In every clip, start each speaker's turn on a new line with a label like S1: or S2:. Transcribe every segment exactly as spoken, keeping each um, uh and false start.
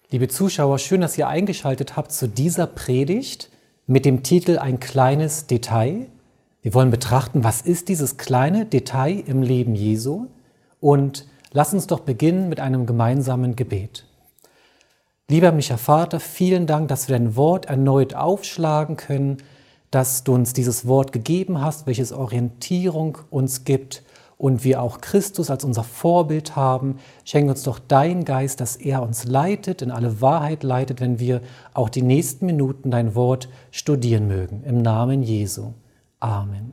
S1: Liebe Zuschauer, schön, dass ihr eingeschaltet habt zu dieser Predigt mit dem Titel Ein kleines Detail. Wir wollen betrachten, was ist dieses kleine Detail im Leben Jesu? Und lasst uns doch beginnen mit einem gemeinsamen Gebet. Lieber Micha Vater, vielen Dank, dass wir dein Wort erneut aufschlagen können, dass du uns dieses Wort gegeben hast, welches Orientierung uns gibt und wir auch Christus als unser Vorbild haben. Schenke uns doch deinen Geist, dass er uns leitet, in alle Wahrheit leitet, wenn wir auch die nächsten Minuten dein Wort studieren mögen. Im Namen Jesu. Amen.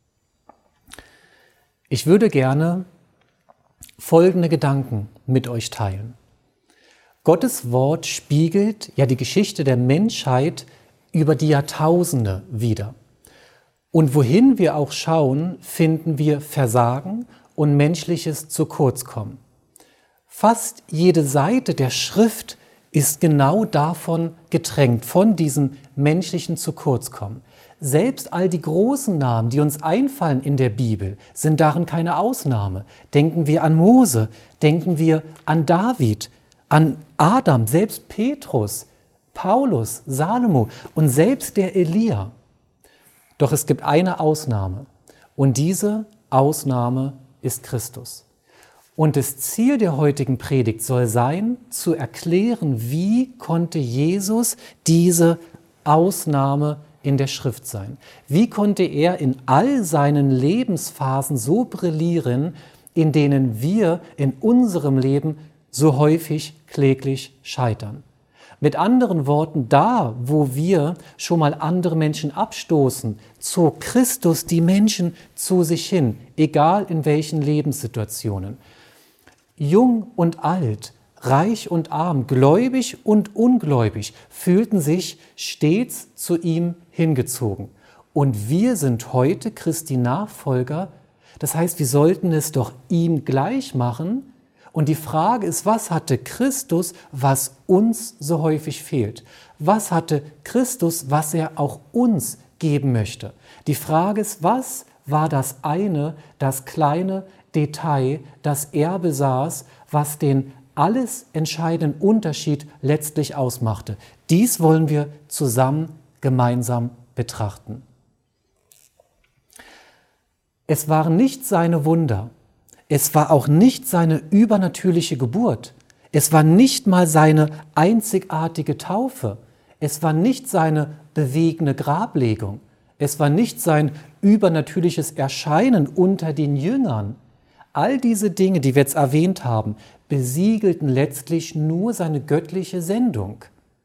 S1: Ich würde gerne folgende Gedanken mit euch teilen. Gottes Wort spiegelt ja die Geschichte der Menschheit über die Jahrtausende wider. Und wohin wir auch schauen, finden wir Versagen und menschliches zu kurz kommen. Fast jede Seite der Schrift ist genau davon getränkt, von diesem menschlichen zu kurz kommen. Selbst all die großen Namen, die uns einfallen in der Bibel, sind darin keine Ausnahme. Denken wir an Mose, denken wir an David, an Adam, selbst Petrus, Paulus, Salomo und selbst der Elia. Doch es gibt eine Ausnahme und diese Ausnahme ist Christus. Und das Ziel der heutigen Predigt soll sein, zu erklären, wie konnte Jesus diese Ausnahme in der Schrift sein? Wie konnte er in all seinen Lebensphasen so brillieren, in denen wir in unserem Leben so häufig kläglich scheitern? Mit anderen Worten, da, wo wir schon mal andere Menschen abstoßen, zog Christus die Menschen zu sich hin, egal in welchen Lebenssituationen. Jung und alt, reich und arm, gläubig und ungläubig fühlten sich stets zu ihm hingezogen. Und wir sind heute Christi Nachfolger, das heißt, wir sollten es doch ihm gleich machen. Und die Frage ist, was hatte Christus, was uns so häufig fehlt? Was hatte Christus, was er auch uns geben möchte? Die Frage ist, was war das eine, das kleine Detail, das er besaß, was den alles entscheidenden Unterschied letztlich ausmachte? Dies wollen wir zusammen gemeinsam betrachten. Es waren nicht seine Wunder. Es war auch nicht seine übernatürliche Geburt. Es war nicht mal seine einzigartige Taufe. Es war nicht seine bewegende Grablegung. Es war nicht sein übernatürliches Erscheinen unter den Jüngern. All diese Dinge, die wir jetzt erwähnt haben, besiegelten letztlich nur seine göttliche Sendung.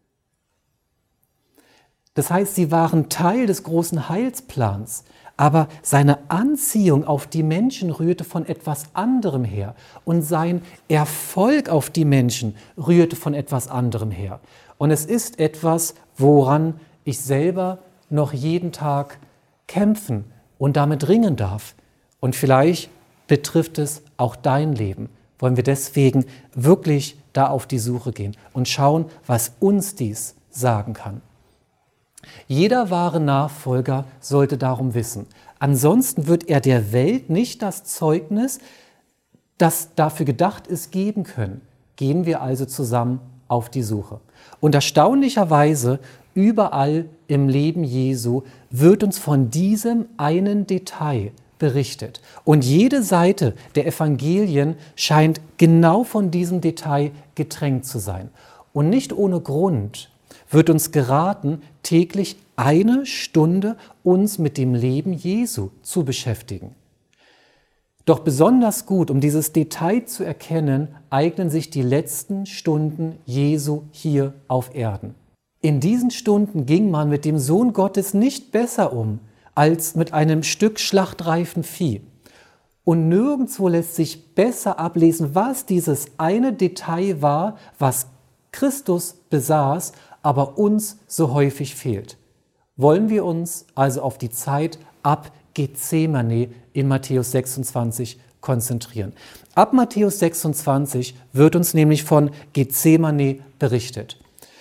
S1: Das heißt, sie waren Teil des großen Heilsplans. Aber seine Anziehung auf die Menschen rührte von etwas anderem her. Und sein Erfolg auf die Menschen rührte von etwas anderem her. Und es ist etwas, woran ich selber noch jeden Tag kämpfen und damit ringen darf. Und vielleicht betrifft es auch dein Leben. Wollen wir deswegen wirklich da auf die Suche gehen und schauen, was uns dies sagen kann. Jeder wahre Nachfolger sollte darum wissen. Ansonsten wird er der Welt nicht das Zeugnis, das dafür gedacht ist, geben können. Gehen wir also zusammen auf die Suche. Und erstaunlicherweise, überall im Leben Jesu wird uns von diesem einen Detail berichtet. Und jede Seite der Evangelien scheint genau von diesem Detail getränkt zu sein. Und nicht ohne Grund wird uns geraten, täglich eine Stunde uns mit dem Leben Jesu zu beschäftigen. Doch besonders gut, um dieses Detail zu erkennen, eignen sich die letzten Stunden Jesu hier auf Erden. In diesen Stunden ging man mit dem Sohn Gottes nicht besser um, als mit einem Stück schlachtreifen Vieh. Und nirgendwo lässt sich besser ablesen, was dieses eine Detail war, was Christus besaß, aber uns so häufig fehlt. Wollen wir uns also auf die Zeit ab Gethsemane in Matthäus sechsundzwanzig konzentrieren. Ab Matthäus sechsundzwanzig wird uns nämlich von Gethsemane berichtet.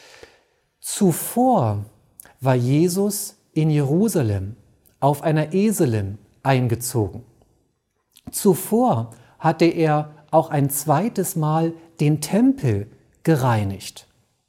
S1: Zuvor war Jesus in Jerusalem auf einer Eselin eingezogen. Zuvor hatte er auch ein zweites Mal den Tempel gereinigt.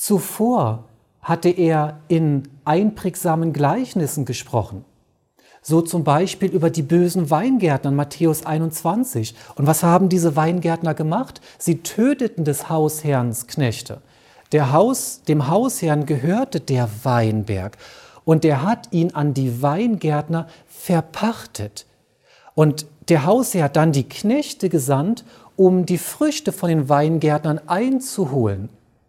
S1: Zuvor hatte er in einprägsamen Gleichnissen gesprochen. So zum Beispiel über die bösen Weingärtner in Matthäus einundzwanzig. Und was haben diese Weingärtner gemacht? Sie töteten des Hausherrns Knechte. Der Haus, dem Hausherrn gehörte der Weinberg und der hat ihn an die Weingärtner verpachtet. Und der Hausherr hat dann die Knechte gesandt, um die Früchte von den Weingärtnern einzuholen.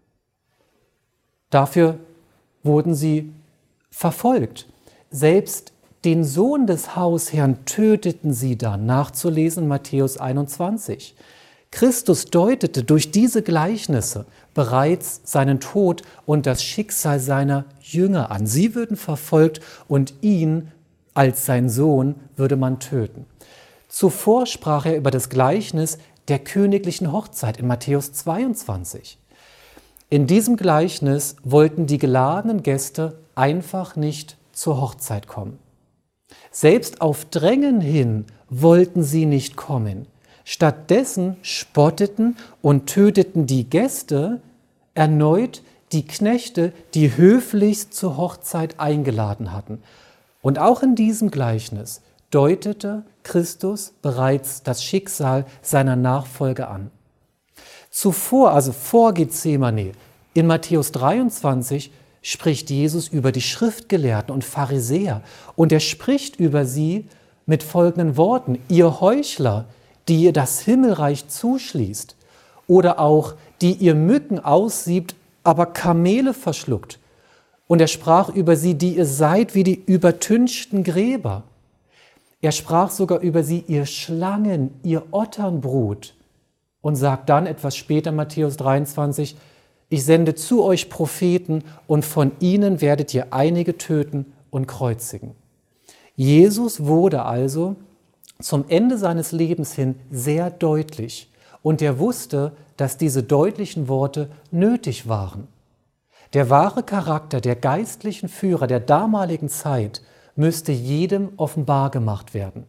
S1: Dafür wurden sie verfolgt. Selbst den Sohn des Hausherrn töteten sie dann, nachzulesen in Matthäus einundzwanzig. Christus deutete durch diese Gleichnisse bereits seinen Tod und das Schicksal seiner Jünger an. Sie würden verfolgt und ihn als sein Sohn würde man töten. Zuvor sprach er über das Gleichnis der königlichen Hochzeit in Matthäus zweiundzwanzig. In diesem Gleichnis wollten die geladenen Gäste einfach nicht zur Hochzeit kommen. Selbst auf Drängen hin wollten sie nicht kommen. Stattdessen spotteten und töteten die Gäste erneut die Knechte, die höflichst zur Hochzeit eingeladen hatten. Und auch in diesem Gleichnis deutete Christus bereits das Schicksal seiner Nachfolger an. Zuvor, also vor Gethsemane, in Matthäus dreiundzwanzig, spricht Jesus über die Schriftgelehrten und Pharisäer und er spricht über sie mit folgenden Worten: Ihr Heuchler, die ihr das Himmelreich zuschließt, oder auch die ihr Mücken aussiebt, aber Kamele verschluckt. Und er sprach über sie, die ihr seid wie die übertünchten Gräber. Er sprach sogar über sie, ihr Schlangen, ihr Otternbrut. Und sagt dann etwas später, Matthäus dreiundzwanzig, ich sende zu euch Propheten und von ihnen werdet ihr einige töten und kreuzigen. Jesus wurde also zum Ende seines Lebens hin sehr deutlich und er wusste, dass diese deutlichen Worte nötig waren. Der wahre Charakter der geistlichen Führer der damaligen Zeit müsste jedem offenbar gemacht werden.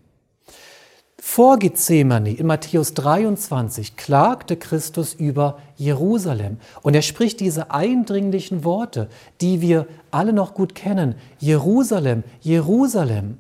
S1: Vor Gethsemane in Matthäus dreiundzwanzig klagte Christus über Jerusalem und er spricht diese eindringlichen Worte, die wir alle noch gut kennen: Jerusalem, Jerusalem,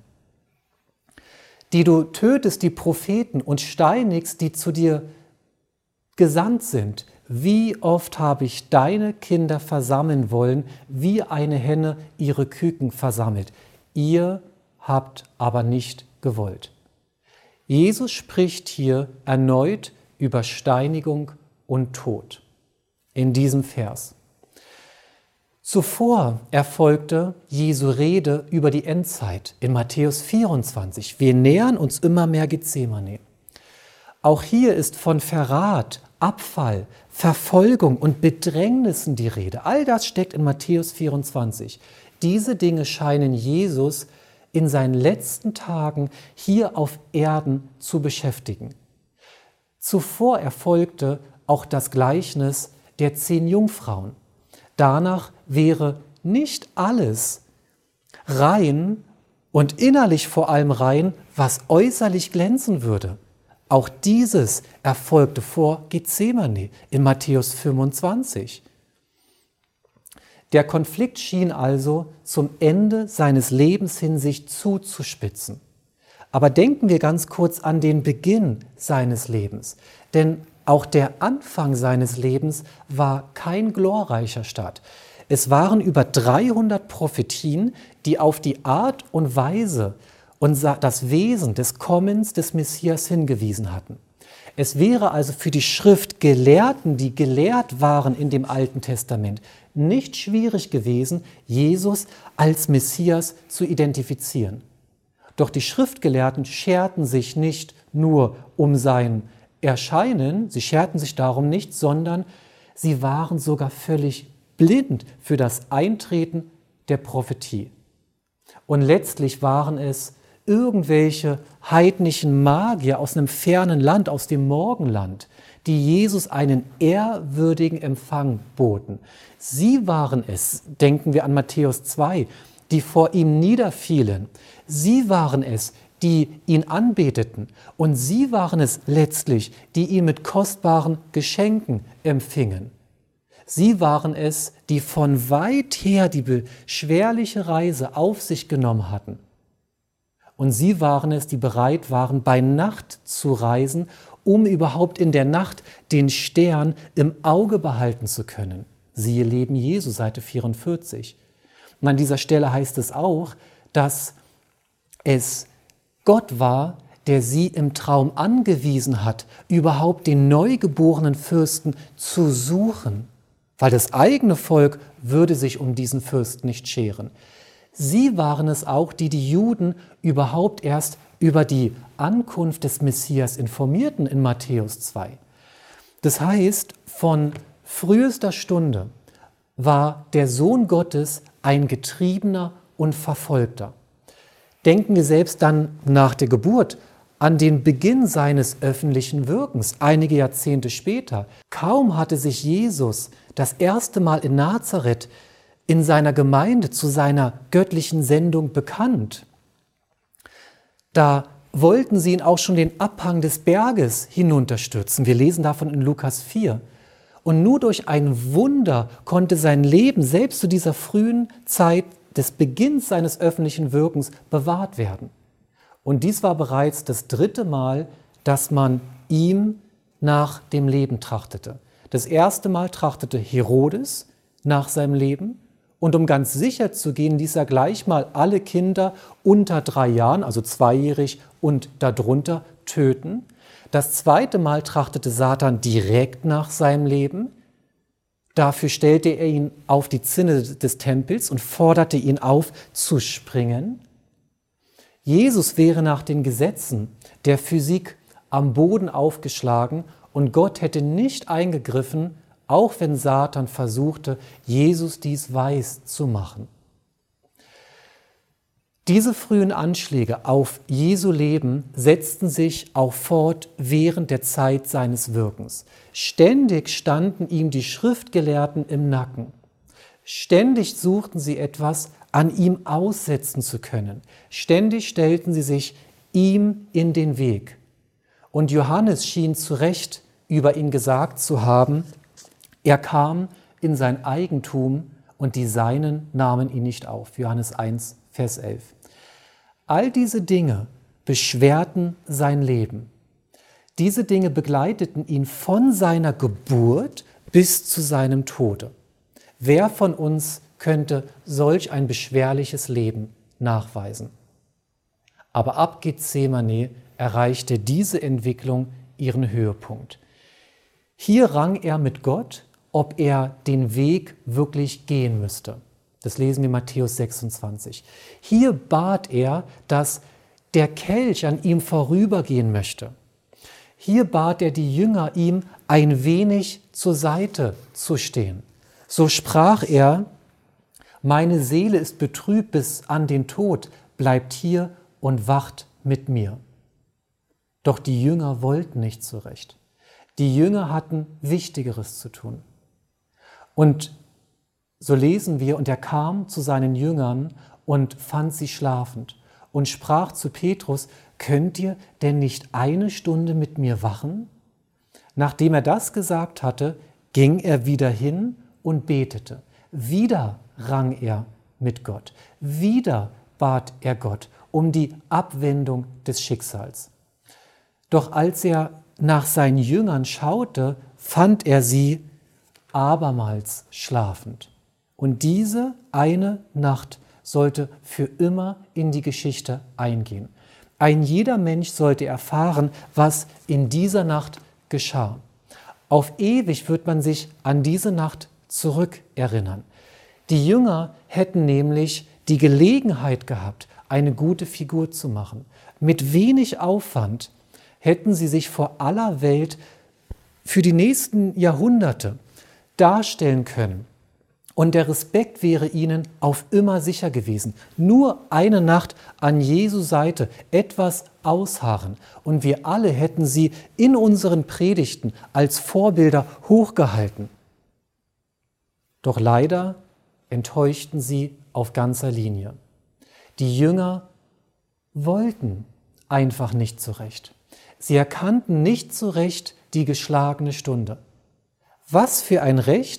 S1: die du tötest die Propheten und steinigst, die zu dir gesandt sind. Wie oft habe ich deine Kinder versammeln wollen, wie eine Henne ihre Küken versammelt. Ihr habt aber nicht gewollt. Jesus spricht hier erneut über Steinigung und Tod in diesem Vers. Zuvor erfolgte Jesu Rede über die Endzeit in Matthäus vierundzwanzig. Wir nähern uns immer mehr Gethsemane. Auch hier ist von Verrat, Abfall, Verfolgung und Bedrängnissen die Rede. All das steckt in Matthäus vierundzwanzig. Diese Dinge scheinen Jesus in seinen letzten Tagen hier auf Erden zu beschäftigen. Zuvor erfolgte auch das Gleichnis der zehn Jungfrauen. Danach wäre nicht alles rein und innerlich vor allem rein, was äußerlich glänzen würde. Auch dieses erfolgte vor Gethsemane in Matthäus fünfundzwanzig. Der Konflikt schien also zum Ende seines Lebens hin sich zuzuspitzen. Aber denken wir ganz kurz an den Beginn seines Lebens. Denn auch der Anfang seines Lebens war kein glorreicher Start. Es waren über dreihundert Prophetien, die auf die Art und Weise und das Wesen des Kommens des Messias hingewiesen hatten. Es wäre also für die Schriftgelehrten, die gelehrt waren in dem Alten Testament, nicht schwierig gewesen, Jesus als Messias zu identifizieren. Doch die Schriftgelehrten scherten sich nicht nur um sein Erscheinen, sie scherten sich darum nicht, sondern sie waren sogar völlig blind für das Eintreten der Prophetie. Und letztlich waren es irgendwelche heidnischen Magier aus einem fernen Land, aus dem Morgenland, die Jesus einen ehrwürdigen Empfang boten. Sie waren es, denken wir an Matthäus zwei, die vor ihm niederfielen. Sie waren es, die ihn anbeteten. Und sie waren es letztlich, die ihn mit kostbaren Geschenken empfingen. Sie waren es, die von weit her die beschwerliche Reise auf sich genommen hatten. Und sie waren es, die bereit waren, bei Nacht zu reisen, um überhaupt in der Nacht den Stern im Auge behalten zu können. Siehe Leben Jesu, Seite vierundvierzig. Und an dieser Stelle heißt es auch, dass es Gott war, der sie im Traum angewiesen hat, überhaupt den neugeborenen Fürsten zu suchen, weil das eigene Volk würde sich um diesen Fürsten nicht scheren. Sie waren es auch, die die Juden überhaupt erst über die Ankunft des Messias informierten in Matthäus zwei. Das heißt, von frühester Stunde war der Sohn Gottes ein Getriebener und Verfolgter. Denken wir selbst dann nach der Geburt an den Beginn seines öffentlichen Wirkens, einige Jahrzehnte später. Kaum hatte sich Jesus das erste Mal in Nazareth in seiner Gemeinde zu seiner göttlichen Sendung bekannt. Da wollten sie ihn auch schon den Abhang des Berges hinunterstürzen. Wir lesen davon in Lukas vier. Und nur durch ein Wunder konnte sein Leben selbst zu dieser frühen Zeit des Beginns seines öffentlichen Wirkens bewahrt werden. Und dies war bereits das dritte Mal, dass man ihm nach dem Leben trachtete. Das erste Mal trachtete Herodes nach seinem Leben. Und um ganz sicher zu gehen, ließ er gleich mal alle Kinder unter drei Jahren, also zweijährig und darunter, töten. Das zweite Mal trachtete Satan direkt nach seinem Leben. Dafür stellte er ihn auf die Zinne des Tempels und forderte ihn auf, zu springen. Jesus wäre nach den Gesetzen der Physik am Boden aufgeschlagen und Gott hätte nicht eingegriffen, auch wenn Satan versuchte, Jesus dies weiß zu machen. Diese frühen Anschläge auf Jesu Leben setzten sich auch fort während der Zeit seines Wirkens. Ständig standen ihm die Schriftgelehrten im Nacken. Ständig suchten sie etwas, an ihm aussetzen zu können. Ständig stellten sie sich ihm in den Weg. Und Johannes schien zu Recht über ihn gesagt zu haben, er kam in sein Eigentum und die Seinen nahmen ihn nicht auf. Johannes eins, Vers elf. All diese Dinge beschwerten sein Leben. Diese Dinge begleiteten ihn von seiner Geburt bis zu seinem Tode. Wer von uns könnte solch ein beschwerliches Leben nachweisen? Aber ab Gethsemane erreichte diese Entwicklung ihren Höhepunkt. Hier rang er mit Gott, ob er den Weg wirklich gehen müsste. Das lesen wir in Matthäus sechsundzwanzig. Hier bat er, dass der Kelch an ihm vorübergehen möchte. Hier bat er die Jünger, ihm ein wenig zur Seite zu stehen. So sprach er, meine Seele ist betrübt bis an den Tod, bleibt hier und wacht mit mir. Doch die Jünger wollten nicht zurecht. Die Jünger hatten Wichtigeres zu tun. Und so lesen wir, und er kam zu seinen Jüngern und fand sie schlafend und sprach zu Petrus, könnt ihr denn nicht eine Stunde mit mir wachen? Nachdem er das gesagt hatte, ging er wieder hin und betete. Wieder rang er mit Gott. Wieder bat er Gott um die Abwendung des Schicksals. Doch als er nach seinen Jüngern schaute, fand er sie abermals schlafend. Und diese eine Nacht sollte für immer in die Geschichte eingehen. Ein jeder Mensch sollte erfahren, was in dieser Nacht geschah. Auf ewig wird man sich an diese Nacht zurückerinnern. Die Jünger hätten nämlich die Gelegenheit gehabt, eine gute Figur zu machen. Mit wenig Aufwand hätten sie sich vor aller Welt für die nächsten Jahrhunderte darstellen können. Und der Respekt wäre ihnen auf immer sicher gewesen. Nur eine Nacht an Jesu Seite, etwas ausharren. Und wir alle hätten sie in unseren Predigten als Vorbilder hochgehalten. Doch leider enttäuschten sie auf ganzer Linie. Die Jünger wollten einfach nicht zurecht. Sie erkannten nicht zurecht die geschlagene Stunde. Was für ein Recht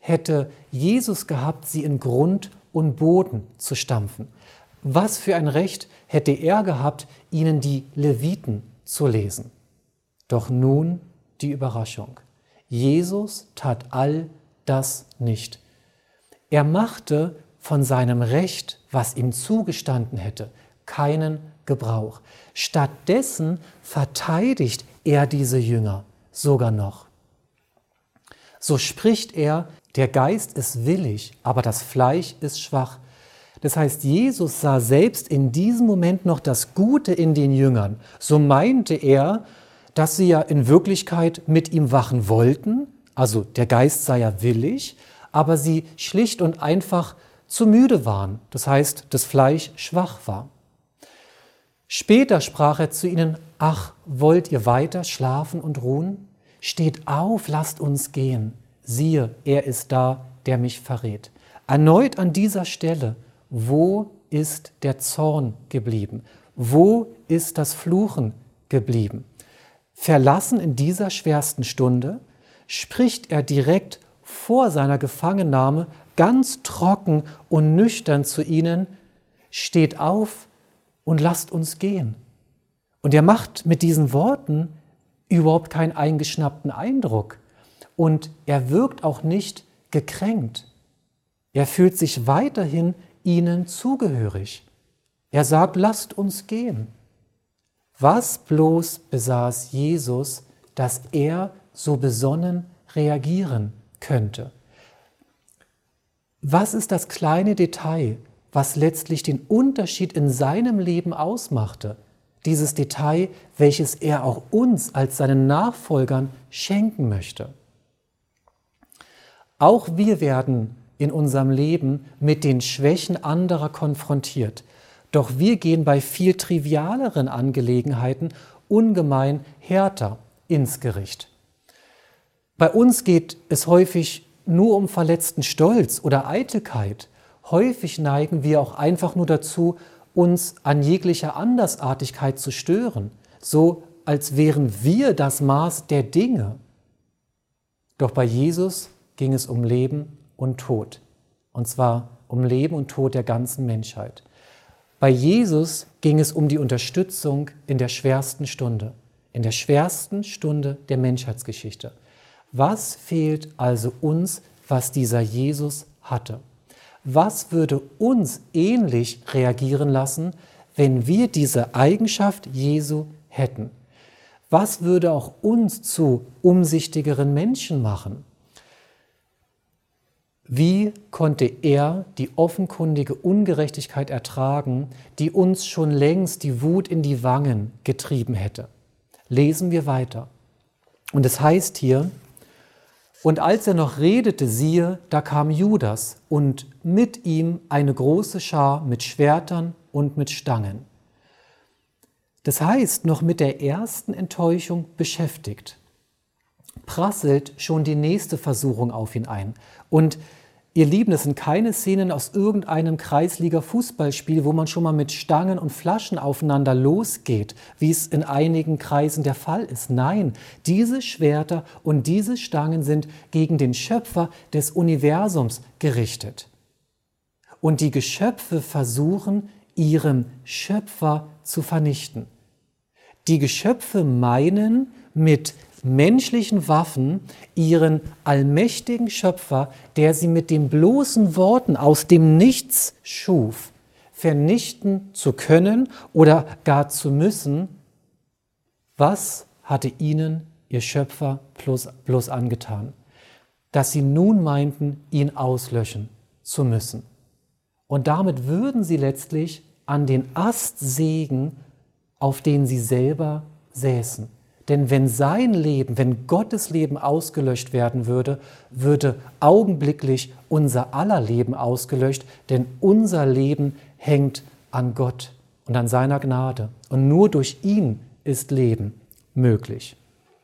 S1: hätte Jesus gehabt, sie in Grund und Boden zu stampfen? Was für ein Recht hätte er gehabt, ihnen die Leviten zu lesen? Doch nun die Überraschung. Jesus tat all das nicht. Er machte von seinem Recht, was ihm zugestanden hätte, keinen Gebrauch. Stattdessen verteidigt er diese Jünger sogar noch. So spricht er, der Geist ist willig, aber das Fleisch ist schwach. Das heißt, Jesus sah selbst in diesem Moment noch das Gute in den Jüngern. So meinte er, dass sie ja in Wirklichkeit mit ihm wachen wollten, also der Geist sei ja willig, aber sie schlicht und einfach zu müde waren, das heißt, das Fleisch schwach war. Später sprach er zu ihnen, ach, wollt ihr weiter schlafen und ruhen? Steht auf, lasst uns gehen. Siehe, er ist da, der mich verrät. Erneut an dieser Stelle, wo ist der Zorn geblieben? Wo ist das Fluchen geblieben? Verlassen in dieser schwersten Stunde, spricht er direkt vor seiner Gefangennahme ganz trocken und nüchtern zu ihnen, steht auf und lasst uns gehen. Und er macht mit diesen Worten überhaupt keinen eingeschnappten Eindruck. Und er wirkt auch nicht gekränkt. Er fühlt sich weiterhin ihnen zugehörig. Er sagt, lasst uns gehen. Was bloß besaß Jesus, dass er so besonnen reagieren könnte? Was ist das kleine Detail, was letztlich den Unterschied in seinem Leben ausmachte? Dieses Detail, welches er auch uns als seinen Nachfolgern schenken möchte. Auch wir werden in unserem Leben mit den Schwächen anderer konfrontiert. Doch wir gehen bei viel trivialeren Angelegenheiten ungemein härter ins Gericht. Bei uns geht es häufig nur um verletzten Stolz oder Eitelkeit. Häufig neigen wir auch einfach nur dazu, uns an jeglicher Andersartigkeit zu stören, so als wären wir das Maß der Dinge. Doch bei Jesus ging es um Leben und Tod, und zwar um Leben und Tod der ganzen Menschheit. Bei Jesus ging es um die Unterstützung in der schwersten Stunde, in der schwersten Stunde der Menschheitsgeschichte. Was fehlt also uns, was dieser Jesus hatte? Was würde uns ähnlich reagieren lassen, wenn wir diese Eigenschaft Jesu hätten? Was würde auch uns zu umsichtigeren Menschen machen? Wie konnte er die offenkundige Ungerechtigkeit ertragen, die uns schon längst die Wut in die Wangen getrieben hätte? Lesen wir weiter. Und es heißt hier, und als er noch redete, siehe, da kam Judas und mit ihm eine große Schar mit Schwertern und mit Stangen. Das heißt, noch mit der ersten Enttäuschung beschäftigt, prasselt schon die nächste Versuchung auf ihn ein. Und ihr Lieben, es sind keine Szenen aus irgendeinem Kreisliga-Fußballspiel, wo man schon mal mit Stangen und Flaschen aufeinander losgeht, wie es in einigen Kreisen der Fall ist. Nein, diese Schwerter und diese Stangen sind gegen den Schöpfer des Universums gerichtet. Und die Geschöpfe versuchen, ihren Schöpfer zu vernichten. Die Geschöpfe meinen, mit menschlichen Waffen ihren allmächtigen Schöpfer, der sie mit den bloßen Worten aus dem Nichts schuf, vernichten zu können oder gar zu müssen. Was hatte ihnen ihr Schöpfer bloß, bloß angetan? Dass sie nun meinten, ihn auslöschen zu müssen. Und damit würden sie letztlich an den Ast sägen, auf den sie selber säßen. Denn wenn sein Leben, wenn Gottes Leben ausgelöscht werden würde, würde augenblicklich unser aller Leben ausgelöscht, denn unser Leben hängt an Gott und an seiner Gnade. Und nur durch ihn ist Leben möglich.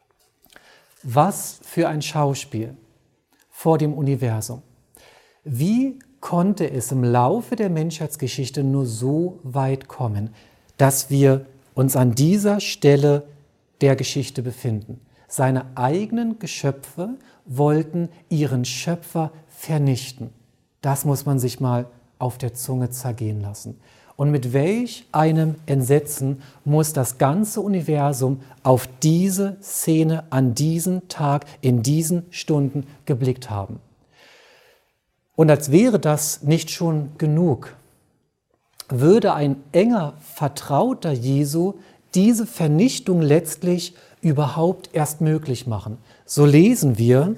S1: Was für ein Schauspiel vor dem Universum. Wie konnte es im Laufe der Menschheitsgeschichte nur so weit kommen, dass wir uns an dieser Stelle der Geschichte befinden? Seine eigenen Geschöpfe wollten ihren Schöpfer vernichten. Das muss man sich mal auf der Zunge zergehen lassen. Und mit welch einem Entsetzen muss das ganze Universum auf diese Szene an diesen Tag, in diesen Stunden geblickt haben. Und als wäre das nicht schon genug, würde ein enger Vertrauter Jesu diese Vernichtung letztlich überhaupt erst möglich machen. So lesen wir: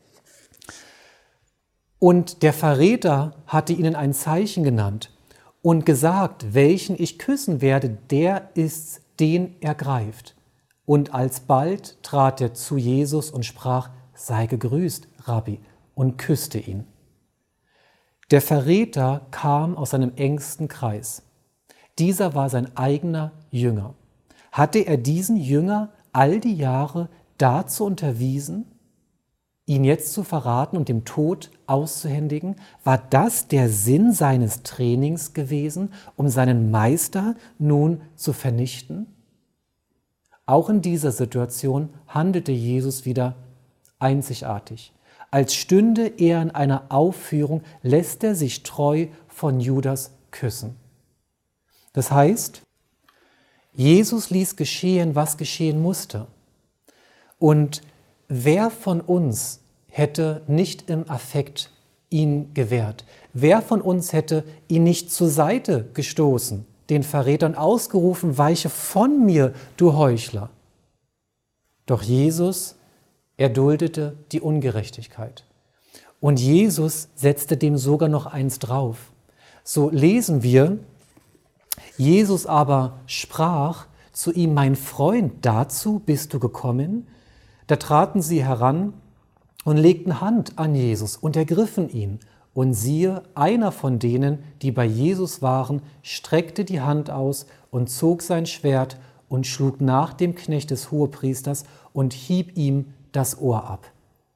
S1: Und der Verräter hatte ihnen ein Zeichen genannt und gesagt, welchen ich küssen werde, der ist's, den er greift. Und alsbald trat er zu Jesus und sprach: Sei gegrüßt, Rabbi, und küsste ihn. Der Verräter kam aus seinem engsten Kreis. Dieser war sein eigener Jünger. Hatte er diesen Jünger all die Jahre dazu unterwiesen, ihn jetzt zu verraten und dem Tod auszuhändigen? War das der Sinn seines Trainings gewesen, um seinen Meister nun zu vernichten? Auch in dieser Situation handelte Jesus wieder einzigartig. Als stünde er in einer Aufführung, lässt er sich treu von Judas küssen. Das heißt, Jesus ließ geschehen, was geschehen musste. Und wer von uns hätte nicht im Affekt ihn gewehrt? Wer von uns hätte ihn nicht zur Seite gestoßen, den Verrätern ausgerufen: Weiche von mir, du Heuchler? Doch Jesus erduldete die Ungerechtigkeit. Und Jesus setzte dem sogar noch eins drauf. So lesen wir: Jesus aber sprach zu ihm: Mein Freund, dazu bist du gekommen? Da traten sie heran und legten Hand an Jesus und ergriffen ihn. Und siehe, einer von denen, die bei Jesus waren, streckte die Hand aus und zog sein Schwert und schlug nach dem Knecht des Hohepriesters und hieb ihm das Ohr ab.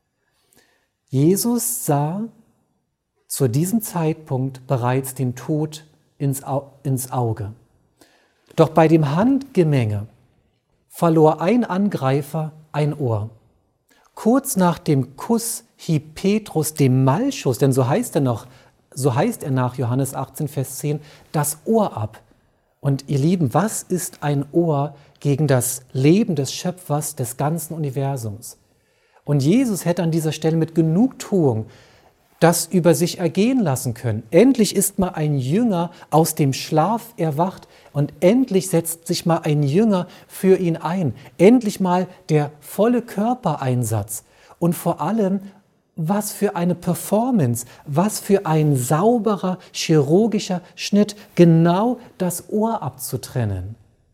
S1: Jesus sah zu diesem Zeitpunkt bereits den Tod ins, Au- ins Auge. Doch bei dem Handgemenge verlor ein Angreifer ein Ohr. Kurz nach dem Kuss hieb Petrus dem Malchus, denn so heißt er noch, so heißt er nach Johannes achtzehn, Vers zehn, das Ohr ab. Und ihr Lieben, was ist ein Ohr gegen das Leben des Schöpfers des ganzen Universums? Und Jesus hätte an dieser Stelle mit Genugtuung das über sich ergehen lassen können. Endlich ist mal ein Jünger aus dem Schlaf erwacht und endlich setzt sich mal ein Jünger für ihn ein. Endlich mal der volle Körpereinsatz und vor allem, was für eine Performance, was für ein sauberer chirurgischer Schnitt, genau das Ohr abzutrennen.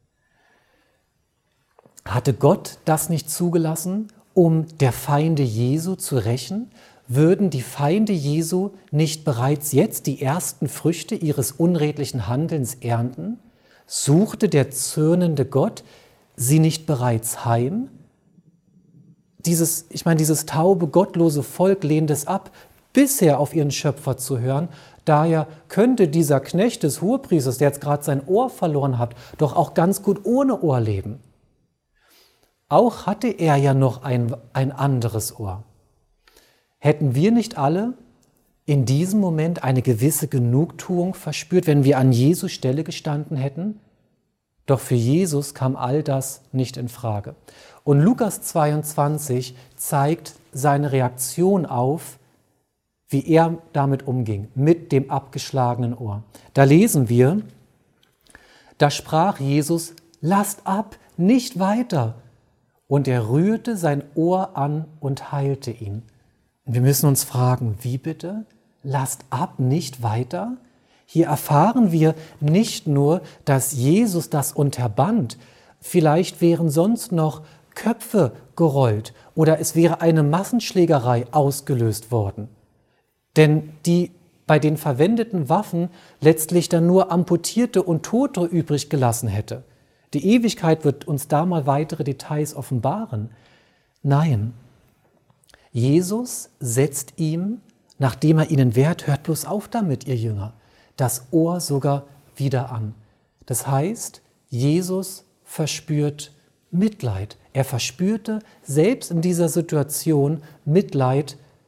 S1: Hatte Gott das nicht zugelassen, um der Feinde Jesu zu rächen? Würden die Feinde Jesu nicht bereits jetzt die ersten Früchte ihres unredlichen Handelns ernten? Suchte der zürnende Gott sie nicht bereits heim? Dieses, ich meine, dieses taube, gottlose Volk lehnt es ab, bisher auf ihren Schöpfer zu hören. Daher könnte dieser Knecht des Hohepriesters, der jetzt gerade sein Ohr verloren hat, doch auch ganz gut ohne Ohr leben. Auch hatte er ja noch ein, ein anderes Ohr. Hätten wir nicht alle in diesem Moment eine gewisse Genugtuung verspürt, wenn wir an Jesu Stelle gestanden hätten? Doch für Jesus kam all das nicht in Frage. Und Lukas zweiundzwanzig zeigt seine Reaktion auf, wie er damit umging, mit dem abgeschlagenen Ohr. Da lesen wir: Da sprach Jesus: Lasst ab, nicht weiter. Und er rührte sein Ohr an und heilte ihn. Und wir müssen uns fragen, wie bitte? Lasst ab, nicht weiter? Hier erfahren wir nicht nur, dass Jesus das unterband, vielleicht wären sonst noch Köpfe gerollt oder es wäre eine Massenschlägerei ausgelöst worden. Denn die bei den verwendeten Waffen letztlich dann nur Amputierte und Tote übrig gelassen hätte. Die Ewigkeit wird uns da mal weitere Details offenbaren. Nein, Jesus setzt ihm, nachdem er ihnen wehrt, hört bloß auf damit, ihr Jünger, das Ohr sogar wieder an. Das heißt, Jesus verspürt Mitleid. Er verspürte selbst in dieser Situation Mitleid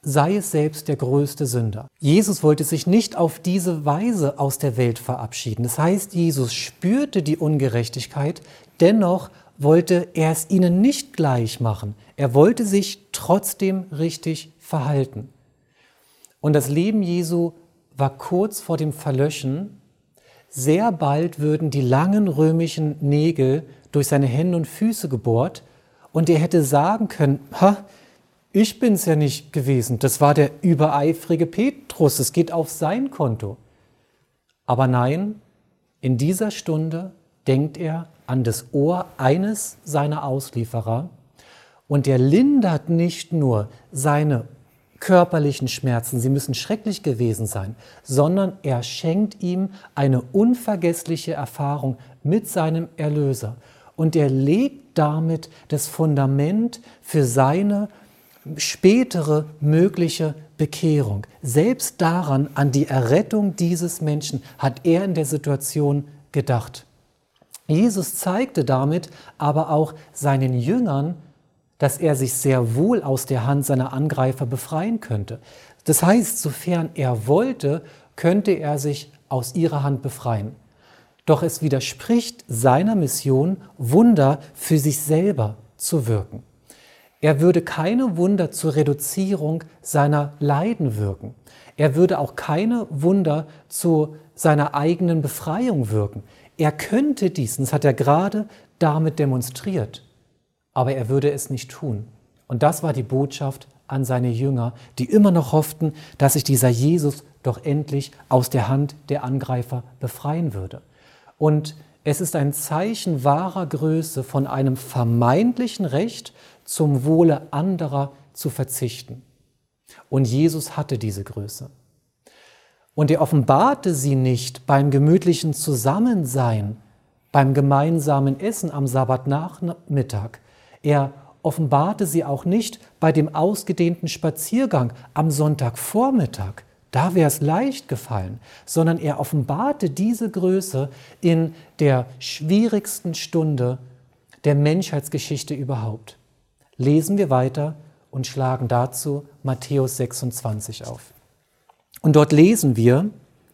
S1: sei es selbst der größte Sünder. Jesus wollte sich nicht auf diese Weise aus der Welt verabschieden. Das heißt, Jesus spürte die Ungerechtigkeit, dennoch wollte er es ihnen nicht gleich machen. Er wollte sich trotzdem richtig verhalten. Und das Leben Jesu war kurz vor dem Verlöschen. Sehr bald würden die langen römischen Nägel durch seine Hände und Füße gebohrt und er hätte sagen können, ha, ich bin's ja nicht gewesen, das war der übereifrige Petrus, es geht auf sein Konto. Aber nein, in dieser Stunde denkt er an das Ohr eines seiner Auslieferer und er lindert nicht nur seine körperlichen Schmerzen, sie müssen schrecklich gewesen sein, sondern er schenkt ihm eine unvergessliche Erfahrung mit seinem Erlöser. Und er legt damit das Fundament für seine spätere mögliche Bekehrung. Selbst daran, an die Errettung dieses Menschen, hat er in der Situation gedacht. Jesus zeigte damit aber auch seinen Jüngern, dass er sich sehr wohl aus der Hand seiner Angreifer befreien könnte. Das heißt, sofern er wollte, könnte er sich aus ihrer Hand befreien. Doch es widerspricht seiner Mission, Wunder für sich selber zu wirken. Er würde keine Wunder zur Reduzierung seiner Leiden wirken. Er würde auch keine Wunder zu seiner eigenen Befreiung wirken. Er könnte dies, und das hat er gerade damit demonstriert, aber er würde es nicht tun. Und das war die Botschaft an seine Jünger, die immer noch hofften, dass sich dieser Jesus doch endlich aus der Hand der Angreifer befreien würde. Und es ist ein Zeichen wahrer Größe, von einem vermeintlichen Recht zum Wohle anderer zu verzichten. Und Jesus hatte diese Größe. Und er offenbarte sie nicht beim gemütlichen Zusammensein, beim gemeinsamen Essen am Sabbatnachmittag. Er offenbarte sie auch nicht bei dem ausgedehnten Spaziergang am Sonntagvormittag. Da wäre es leicht gefallen, sondern er offenbarte diese Größe in der schwierigsten Stunde der Menschheitsgeschichte überhaupt. Lesen wir weiter und schlagen dazu Matthäus sechsundzwanzig auf. Und dort lesen wir,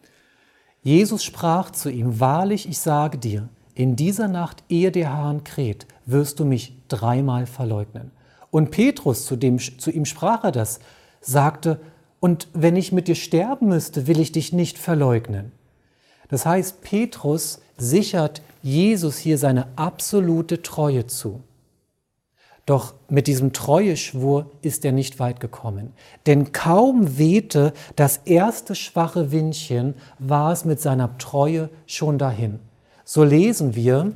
S1: Jesus sprach zu ihm, wahrlich, ich sage dir, in dieser Nacht, ehe der Hahn kräht, wirst du mich dreimal verleugnen. Und Petrus, zu, dem, zu ihm sprach er das, sagte, und wenn ich mit dir sterben müsste, will ich dich nicht verleugnen. Das heißt, Petrus sichert Jesus hier seine absolute Treue zu. Doch mit diesem Treueschwur ist er nicht weit gekommen. Denn kaum wehte das erste schwache Windchen, war es mit seiner Treue schon dahin. So lesen wir,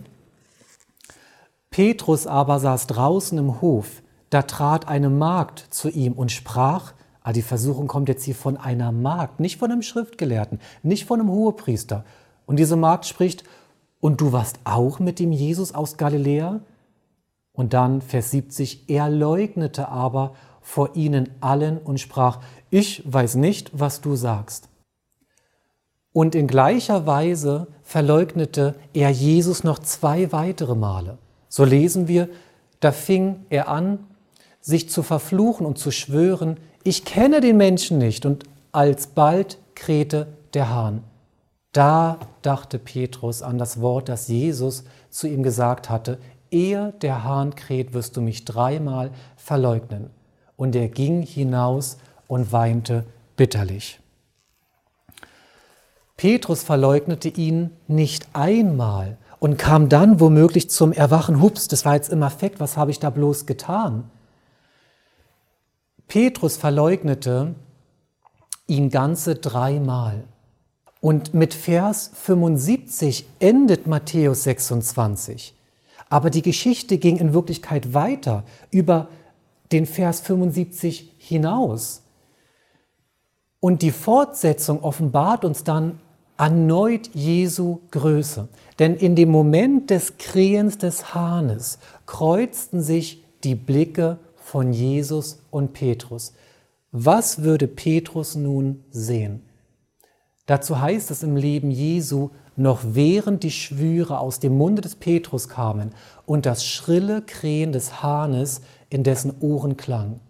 S1: Petrus aber saß draußen im Hof, da trat eine Magd zu ihm und sprach, ah, die Versuchung kommt jetzt hier von einer Magd, nicht von einem Schriftgelehrten, nicht von einem Hohepriester. Und diese Magd spricht, und du warst auch mit dem Jesus aus Galiläa? Und dann, Vers siebzig, er leugnete aber vor ihnen allen und sprach, ich weiß nicht, was du sagst. Und in gleicher Weise verleugnete er Jesus noch zwei weitere Male. So lesen wir, da fing er an, sich zu verfluchen und zu schwören, ich kenne den Menschen nicht. Und alsbald krähte der Hahn. Da dachte Petrus an das Wort, das Jesus zu ihm gesagt hatte, ehe der Hahn kräht, wirst du mich dreimal verleugnen. Und er ging hinaus und weinte bitterlich. Petrus verleugnete ihn nicht einmal und kam dann womöglich zum Erwachen. Hups, das war jetzt im Affekt, was habe ich da bloß getan? Petrus verleugnete ihn ganze dreimal. Und mit Vers fünfundsiebzig endet Matthäus sechsundzwanzig. Aber die Geschichte ging in Wirklichkeit weiter über den Vers fünfundsiebzig hinaus. Und die Fortsetzung offenbart uns dann erneut Jesu Größe. Denn in dem Moment des Krähens des Hahnes kreuzten sich die Blicke von Jesus und Petrus. Was würde Petrus nun sehen? Dazu heißt es im Leben Jesu, noch während die Schwüre aus dem Munde des Petrus kamen und das schrille Krähen des Hahnes in dessen Ohren klang.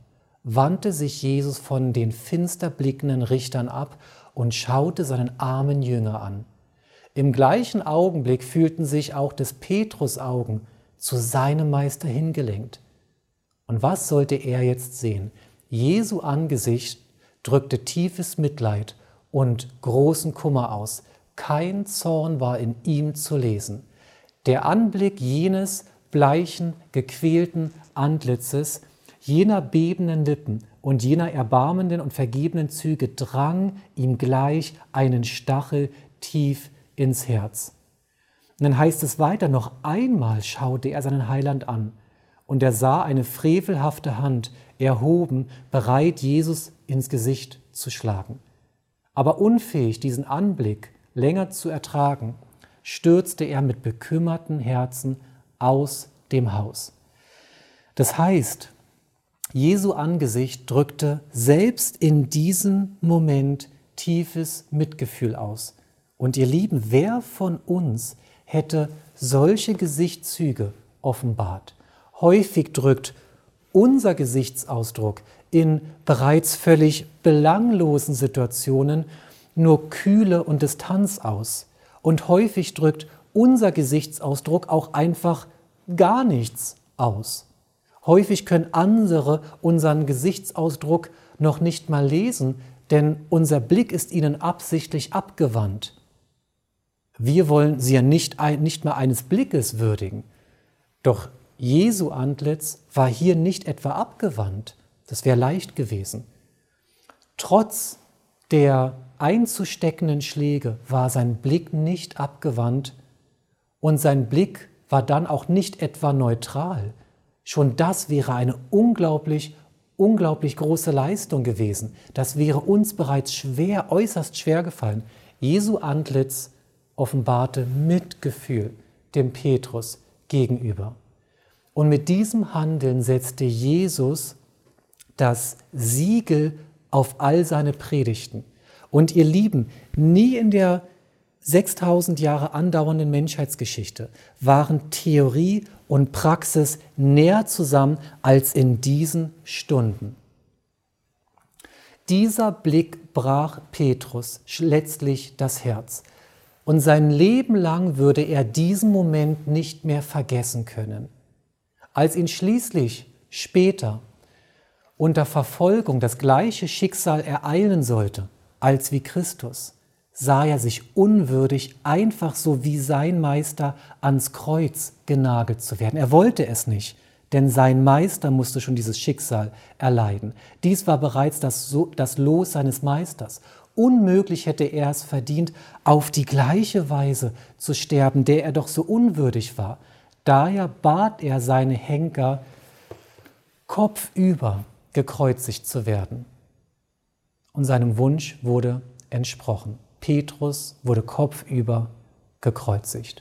S1: wandte sich Jesus von den finster blickenden Richtern ab und schaute seinen armen Jünger an. Im gleichen Augenblick fühlten sich auch des Petrus Augen zu seinem Meister hingelenkt. Und was sollte er jetzt sehen? Jesu Angesicht drückte tiefes Mitleid und großen Kummer aus. Kein Zorn war in ihm zu lesen. Der Anblick jenes bleichen, gequälten Antlitzes, jener bebenden Lippen und jener erbarmenden und vergebenen Züge drang ihm gleich einen Stachel tief ins Herz. Und dann heißt es weiter, noch einmal schaute er seinen Heiland an und er sah eine frevelhafte Hand erhoben, bereit, Jesus ins Gesicht zu schlagen. Aber unfähig, diesen Anblick länger zu ertragen, stürzte er mit bekümmerten Herzen aus dem Haus. Das heißt, Jesu Angesicht drückte selbst in diesem Moment tiefes Mitgefühl aus. Und ihr Lieben, wer von uns hätte solche Gesichtszüge offenbart? Häufig drückt unser Gesichtsausdruck in bereits völlig belanglosen Situationen nur Kühle und Distanz aus. Und häufig drückt unser Gesichtsausdruck auch einfach gar nichts aus. Häufig können andere unseren Gesichtsausdruck noch nicht mal lesen, denn unser Blick ist ihnen absichtlich abgewandt. Wir wollen sie ja nicht, ein, nicht mal eines Blickes würdigen. Doch Jesu Antlitz war hier nicht etwa abgewandt. Das wäre leicht gewesen. Trotz der einzusteckenden Schläge war sein Blick nicht abgewandt und sein Blick war dann auch nicht etwa neutral. Schon das wäre eine unglaublich, unglaublich große Leistung gewesen. Das wäre uns bereits schwer, äußerst schwer gefallen. Jesu Antlitz offenbarte Mitgefühl dem Petrus gegenüber. Und mit diesem Handeln setzte Jesus das Siegel auf all seine Predigten. Und ihr Lieben, nie in der sechstausend Jahre andauernden Menschheitsgeschichte waren Theorie und Praxis näher zusammen als in diesen Stunden. Dieser Blick brach Petrus letztlich das Herz. Und sein Leben lang würde er diesen Moment nicht mehr vergessen können. Als ihn schließlich später unter Verfolgung das gleiche Schicksal ereilen sollte als wie Christus, sah er sich unwürdig, einfach so wie sein Meister ans Kreuz genagelt zu werden. Er wollte es nicht, denn sein Meister musste schon dieses Schicksal erleiden. Dies war bereits das, so, das Los seines Meisters. Unmöglich hätte er es verdient, auf die gleiche Weise zu sterben, der er doch so unwürdig war. Daher bat er seine Henker, kopfüber gekreuzigt zu werden. Und seinem Wunsch wurde entsprochen. Petrus wurde kopfüber gekreuzigt.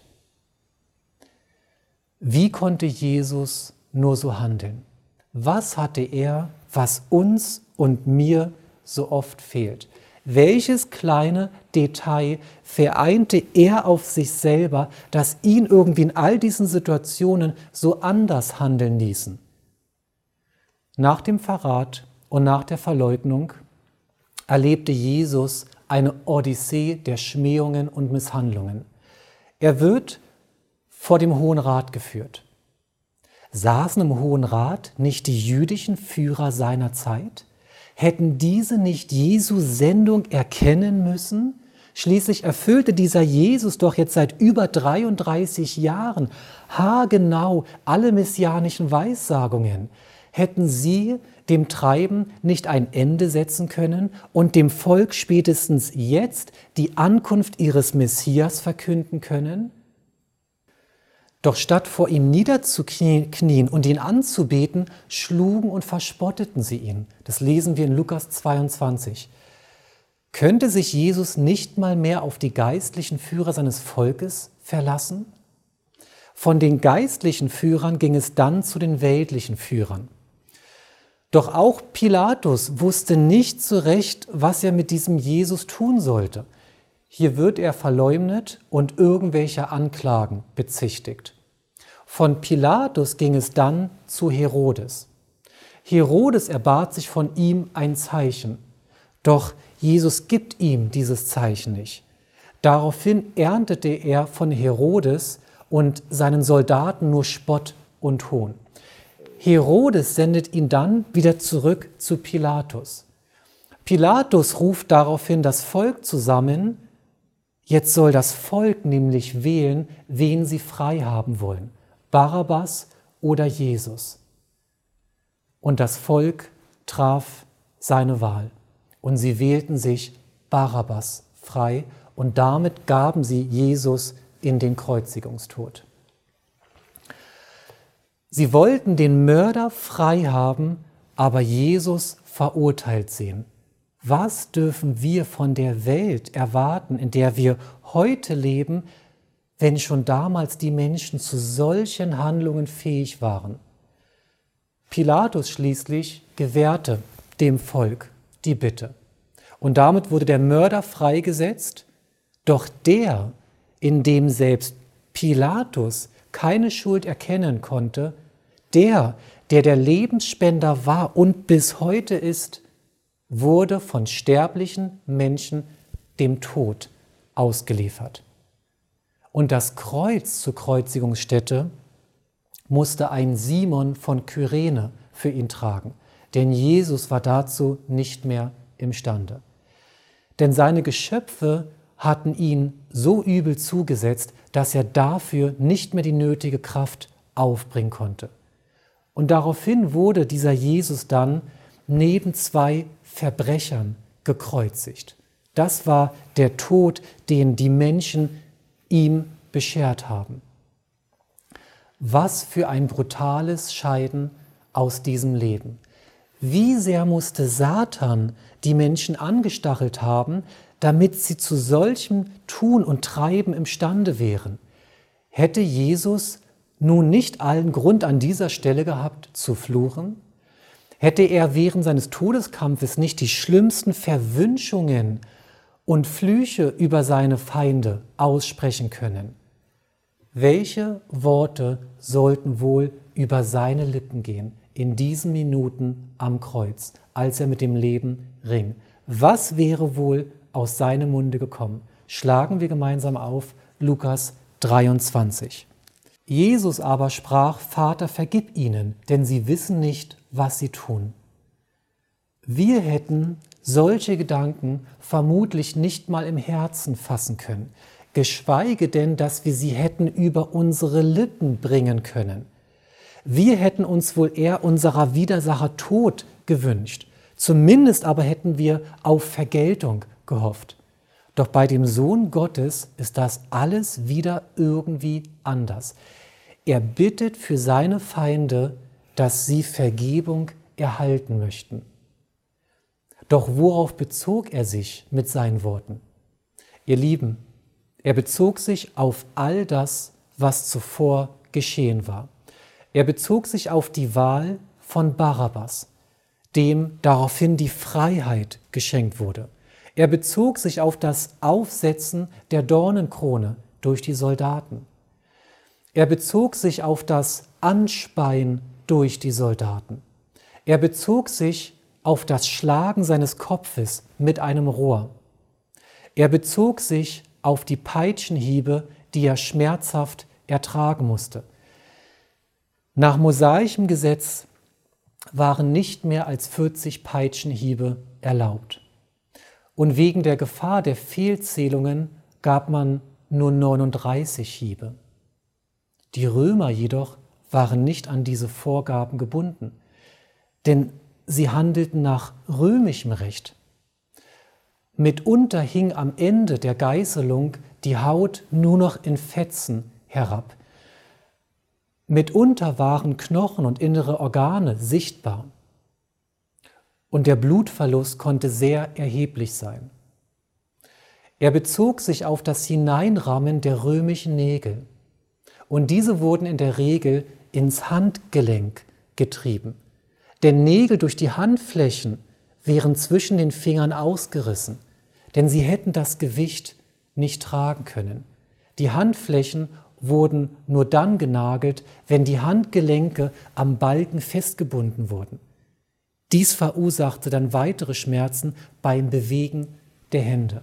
S1: Wie konnte Jesus nur so handeln? Was hatte er, was uns und mir so oft fehlt? Welches kleine Detail vereinte er auf sich selber, das ihn irgendwie in all diesen Situationen so anders handeln ließen? Nach dem Verrat und nach der Verleugnung erlebte Jesus eine Odyssee der Schmähungen und Misshandlungen. Er wird vor dem Hohen Rat geführt. Saßen im Hohen Rat nicht die jüdischen Führer seiner Zeit? Hätten diese nicht Jesu Sendung erkennen müssen? Schließlich erfüllte dieser Jesus doch jetzt seit über dreiunddreißig Jahren haargenau alle messianischen Weissagungen. Hätten sie dem Treiben nicht ein Ende setzen können und dem Volk spätestens jetzt die Ankunft ihres Messias verkünden können? Doch statt vor ihm niederzuknien und ihn anzubeten, schlugen und verspotteten sie ihn. Das lesen wir in Lukas zweiundzwanzig. Könnte sich Jesus nicht mal mehr auf die geistlichen Führer seines Volkes verlassen? Von den geistlichen Führern ging es dann zu den weltlichen Führern. Doch auch Pilatus wusste nicht so recht, was er mit diesem Jesus tun sollte. Hier wird er verleumdet und irgendwelcher Anklagen bezichtigt. Von Pilatus ging es dann zu Herodes. Herodes erbat sich von ihm ein Zeichen, doch Jesus gibt ihm dieses Zeichen nicht. Daraufhin erntete er von Herodes und seinen Soldaten nur Spott und Hohn. Herodes sendet ihn dann wieder zurück zu Pilatus. Pilatus ruft daraufhin das Volk zusammen. Jetzt soll das Volk nämlich wählen, wen sie frei haben wollen, Barabbas oder Jesus. Und das Volk traf seine Wahl und sie wählten sich Barabbas frei und damit gaben sie Jesus in den Kreuzigungstod. Sie wollten den Mörder frei haben, aber Jesus verurteilt sehen. Was dürfen wir von der Welt erwarten, in der wir heute leben, wenn schon damals die Menschen zu solchen Handlungen fähig waren? Pilatus schließlich gewährte dem Volk die Bitte. Und damit wurde der Mörder freigesetzt, doch der, in dem selbst Pilatus keine Schuld erkennen konnte, der, der der Lebensspender war und bis heute ist, wurde von sterblichen Menschen dem Tod ausgeliefert. Und das Kreuz zur Kreuzigungsstätte musste ein Simon von Kyrene für ihn tragen, denn Jesus war dazu nicht mehr imstande. Denn seine Geschöpfe hatten ihn so übel zugesetzt, dass er dafür nicht mehr die nötige Kraft aufbringen konnte. Und daraufhin wurde dieser Jesus dann neben zwei Verbrechern gekreuzigt. Das war der Tod, den die Menschen ihm beschert haben. Was für ein brutales Scheiden aus diesem Leben. Wie sehr musste Satan die Menschen angestachelt haben, damit sie zu solchem Tun und Treiben imstande wären. Hätte Jesus nun nicht allen Grund an dieser Stelle gehabt, zu fluchen? Hätte er während seines Todeskampfes nicht die schlimmsten Verwünschungen und Flüche über seine Feinde aussprechen können? Welche Worte sollten wohl über seine Lippen gehen in diesen Minuten am Kreuz, als er mit dem Leben ring? Was wäre wohl aus seinem Munde gekommen? Schlagen wir gemeinsam auf Lukas dreiundzwanzig. Jesus aber sprach: Vater, vergib ihnen, denn sie wissen nicht, was sie tun. Wir hätten solche Gedanken vermutlich nicht mal im Herzen fassen können, geschweige denn, dass wir sie hätten über unsere Lippen bringen können. Wir hätten uns wohl eher unserer Widersacher Tod gewünscht, zumindest aber hätten wir auf Vergeltung gehofft. Doch bei dem Sohn Gottes ist das alles wieder irgendwie anders. Er bittet für seine Feinde, dass sie Vergebung erhalten möchten. Doch worauf bezog er sich mit seinen Worten? Ihr Lieben, er bezog sich auf all das, was zuvor geschehen war. Er bezog sich auf die Wahl von Barabbas, dem daraufhin die Freiheit geschenkt wurde. Er bezog sich auf das Aufsetzen der Dornenkrone durch die Soldaten. Er bezog sich auf das Anspeien durch die Soldaten. Er bezog sich auf das Schlagen seines Kopfes mit einem Rohr. Er bezog sich auf die Peitschenhiebe, die er schmerzhaft ertragen musste. Nach mosaischem Gesetz waren nicht mehr als vierzig Peitschenhiebe erlaubt. Und wegen der Gefahr der Fehlzählungen gab man nur neununddreißig Hiebe. Die Römer jedoch waren nicht an diese Vorgaben gebunden, denn sie handelten nach römischem Recht. Mitunter hing am Ende der Geißelung die Haut nur noch in Fetzen herab. Mitunter waren Knochen und innere Organe sichtbar. Und der Blutverlust konnte sehr erheblich sein. Er bezog sich auf das Hineinrammen der römischen Nägel. Und diese wurden in der Regel ins Handgelenk getrieben. Denn Nägel durch die Handflächen wären zwischen den Fingern ausgerissen, denn sie hätten das Gewicht nicht tragen können. Die Handflächen wurden nur dann genagelt, wenn die Handgelenke am Balken festgebunden wurden. Dies verursachte dann weitere Schmerzen beim Bewegen der Hände.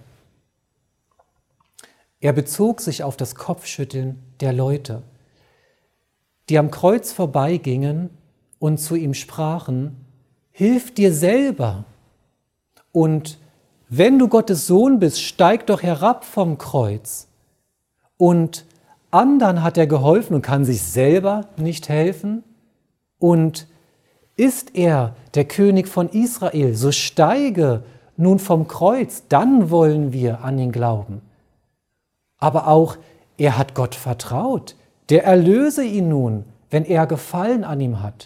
S1: Er bezog sich auf das Kopfschütteln der Leute, die am Kreuz vorbeigingen und zu ihm sprachen: Hilf dir selber! Und wenn du Gottes Sohn bist, steig doch herab vom Kreuz. Und anderen hat er geholfen und kann sich selber nicht helfen. Und ist er der König von Israel, so steige nun vom Kreuz, dann wollen wir an ihn glauben. Aber auch er hat Gott vertraut, der erlöse ihn nun, wenn er Gefallen an ihm hat.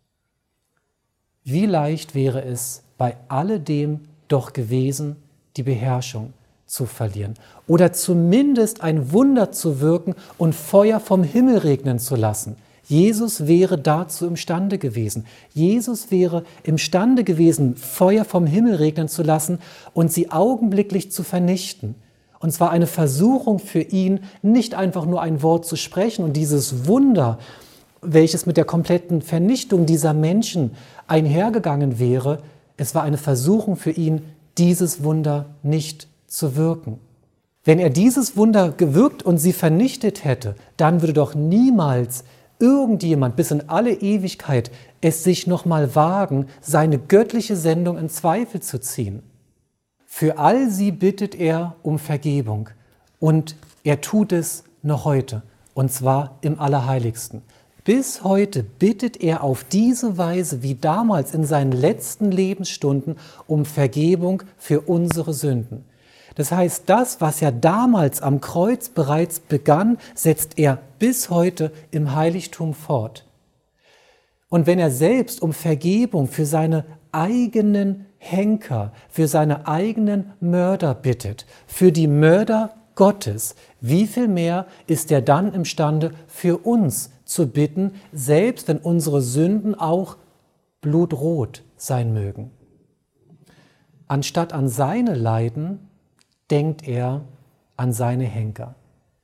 S1: Wie leicht wäre es bei alledem doch gewesen, die Beherrschung zu verlieren oder zumindest ein Wunder zu wirken und Feuer vom Himmel regnen zu lassen. Jesus wäre dazu imstande gewesen. Jesus wäre imstande gewesen, Feuer vom Himmel regnen zu lassen und sie augenblicklich zu vernichten. Und zwar eine Versuchung für ihn, nicht einfach nur ein Wort zu sprechen und dieses Wunder, welches mit der kompletten Vernichtung dieser Menschen einhergegangen wäre, es war eine Versuchung für ihn, dieses Wunder nicht zu wirken. Wenn er dieses Wunder gewirkt und sie vernichtet hätte, dann würde doch niemals irgendjemand bis in alle Ewigkeit es sich nochmal wagen, seine göttliche Sendung in Zweifel zu ziehen. Für all sie bittet er um Vergebung und er tut es noch heute, und zwar im Allerheiligsten. Bis heute bittet er auf diese Weise wie damals in seinen letzten Lebensstunden um Vergebung für unsere Sünden. Das heißt, das, was ja damals am Kreuz bereits begann, setzt er bis heute im Heiligtum fort. Und wenn er selbst um Vergebung für seine eigenen Henker, für seine eigenen Mörder bittet, für die Mörder Gottes, wie viel mehr ist er dann imstande, für uns zu bitten, selbst wenn unsere Sünden auch blutrot sein mögen. Anstatt an seine Leiden, denkt er an seine Henker.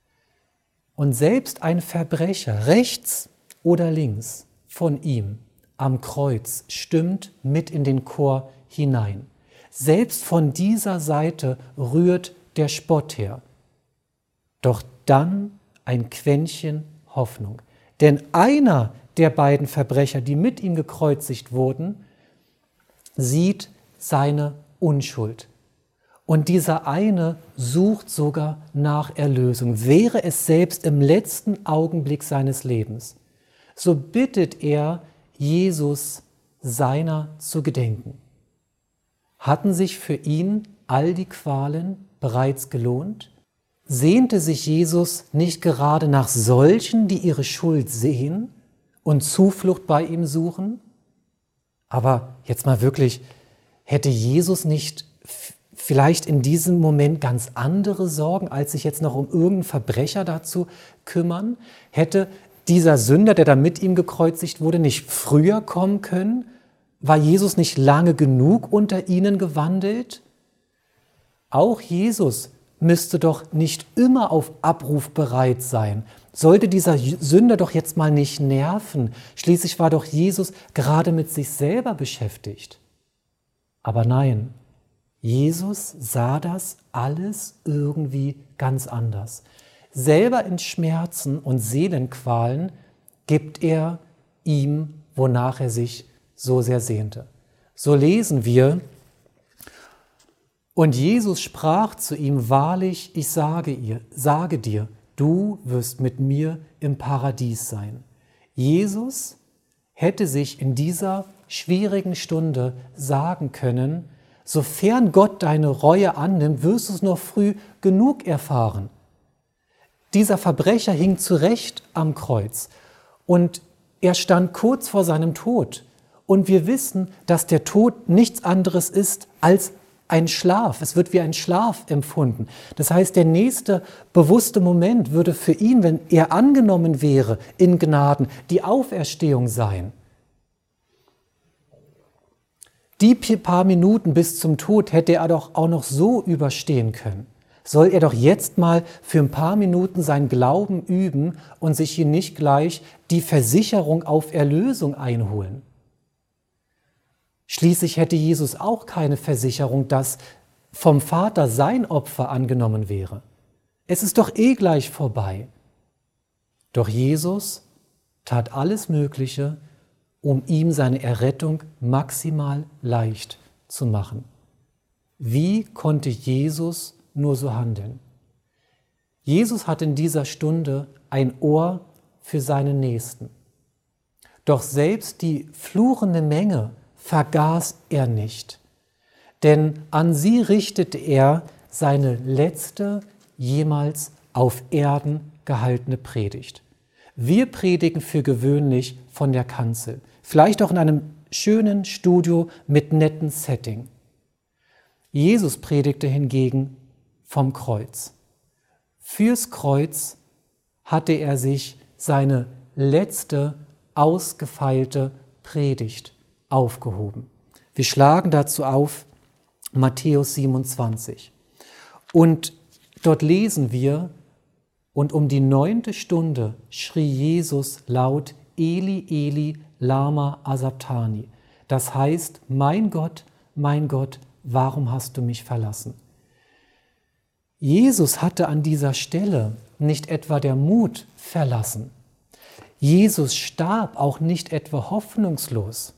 S1: Und selbst ein Verbrecher, rechts oder links von ihm am Kreuz, stimmt mit in den Chor hinein. Selbst von dieser Seite rührt der Spott her. Doch dann ein Quäntchen Hoffnung. Denn einer der beiden Verbrecher, die mit ihm gekreuzigt wurden, sieht seine Unschuld. Und dieser eine sucht sogar nach Erlösung, wäre es selbst im letzten Augenblick seines Lebens. So bittet er Jesus, seiner zu gedenken. Hatten sich für ihn all die Qualen bereits gelohnt? Sehnte sich Jesus nicht gerade nach solchen, die ihre Schuld sehen und Zuflucht bei ihm suchen? Aber jetzt mal wirklich, hätte Jesus nicht vielleicht in diesem Moment ganz andere Sorgen, als sich jetzt noch um irgendeinen Verbrecher dazu kümmern? Hätte dieser Sünder, der da mit ihm gekreuzigt wurde, nicht früher kommen können? War Jesus nicht lange genug unter ihnen gewandelt? Auch Jesus müsste doch nicht immer auf Abruf bereit sein. Sollte dieser Sünder doch jetzt mal nicht nerven? Schließlich war doch Jesus gerade mit sich selber beschäftigt. Aber nein, Jesus sah das alles irgendwie ganz anders. Selber in Schmerzen und Seelenqualen gibt er ihm, wonach er sich so sehr sehnte. So lesen wir: Und Jesus sprach zu ihm: Wahrlich, ich sage ihr, sage dir, du wirst mit mir im Paradies sein. Jesus hätte sich in dieser schwierigen Stunde sagen können: Sofern Gott deine Reue annimmt, wirst du es noch früh genug erfahren. Dieser Verbrecher hing zu Recht am Kreuz und er stand kurz vor seinem Tod. Und wir wissen, dass der Tod nichts anderes ist als ein Schlaf. Es wird wie ein Schlaf empfunden. Das heißt, der nächste bewusste Moment würde für ihn, wenn er angenommen wäre in Gnaden, die Auferstehung sein. Die paar Minuten bis zum Tod hätte er doch auch noch so überstehen können. Soll er doch jetzt mal für ein paar Minuten seinen Glauben üben und sich hier nicht gleich die Versicherung auf Erlösung einholen. Schließlich hätte Jesus auch keine Versicherung, dass vom Vater sein Opfer angenommen wäre. Es ist doch eh gleich vorbei. Doch Jesus tat alles Mögliche, um ihm seine Errettung maximal leicht zu machen. Wie konnte Jesus nur so handeln? Jesus hat in dieser Stunde ein Ohr für seinen Nächsten. Doch selbst die fluchende Menge vergaß er nicht, denn an sie richtete er seine letzte jemals auf Erden gehaltene Predigt. Wir predigen für gewöhnlich von der Kanzel, vielleicht auch in einem schönen Studio mit nettem Setting. Jesus predigte hingegen vom Kreuz. Fürs Kreuz hatte er sich seine letzte ausgefeilte Predigt aufgehoben. Wir schlagen dazu auf Matthäus siebenundzwanzig. Und dort lesen wir: Und um die neunte Stunde schrie Jesus laut: Eli, Eli, lama asabtani. Das heißt: Mein Gott, mein Gott, warum hast du mich verlassen? Jesus hatte an dieser Stelle nicht etwa der Mut verlassen. Jesus starb auch nicht etwa hoffnungslos.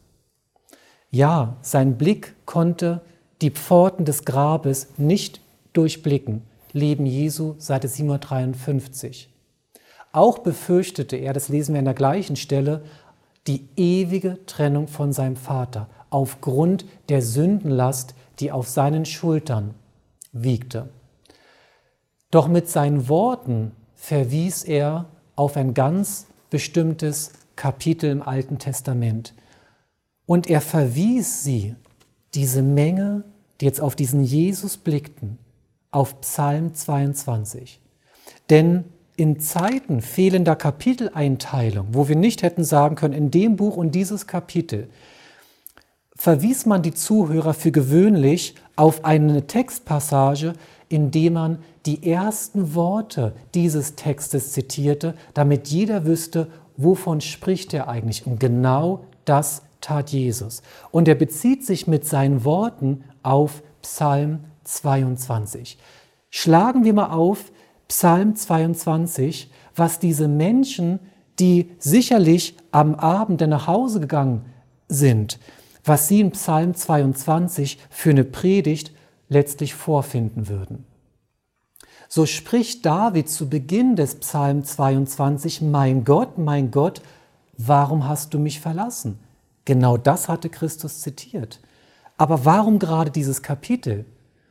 S1: Ja, sein Blick konnte die Pforten des Grabes nicht durchblicken. Leben Jesu, Seite siebenhundertdreiundfünfzig. Auch befürchtete er, das lesen wir an der gleichen Stelle, die ewige Trennung von seinem Vater aufgrund der Sündenlast, die auf seinen Schultern wiegte. Doch mit seinen Worten verwies er auf ein ganz bestimmtes Kapitel im Alten Testament. Und er verwies sie, diese Menge, die jetzt auf diesen Jesus blickten, auf Psalm zweiundzwanzig. Denn in Zeiten fehlender Kapiteleinteilung, wo wir nicht hätten sagen können, in dem Buch und dieses Kapitel, verwies man die Zuhörer für gewöhnlich auf eine Textpassage, in dem man die ersten Worte dieses Textes zitierte, damit jeder wüsste, wovon spricht er eigentlich. Und genau das tat Jesus. Und er bezieht sich mit seinen Worten auf Psalm zweiundzwanzig. Schlagen wir mal auf Psalm zweiundzwanzig, was diese Menschen, die sicherlich am Abend nach Hause gegangen sind, was sie in Psalm zweiundzwanzig für eine Predigt letztlich vorfinden würden. So spricht David zu Beginn des Psalm zweiundzwanzig: Mein Gott, mein Gott, warum hast du mich verlassen? Genau das hatte Christus zitiert. Aber warum gerade dieses Kapitel?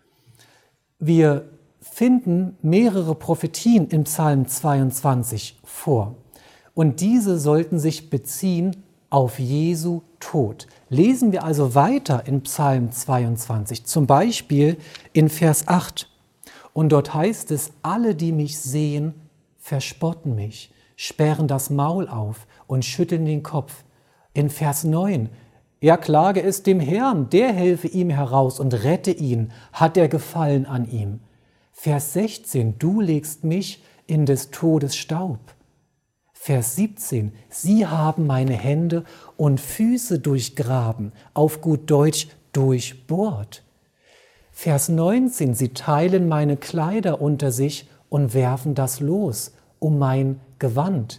S1: Wir finden mehrere Prophetien in Psalm zweiundzwanzig vor. Und diese sollten sich beziehen auf Jesu Tod. Lesen wir also weiter in Psalm zweiundzwanzig, zum Beispiel in Vers acht. Und dort heißt es: Alle, die mich sehen, verspotten mich, sperren das Maul auf und schütteln den Kopf. In Vers neun: Er klage es dem Herrn, der helfe ihm heraus und rette ihn, hat er Gefallen an ihm. Vers sechzehn: Du legst mich in des Todes Staub. Vers siebzehn: Sie haben meine Hände und Füße durchgraben, auf gut Deutsch durchbohrt. Vers neunzehn: Sie teilen meine Kleider unter sich und werfen das Los um mein Gewand.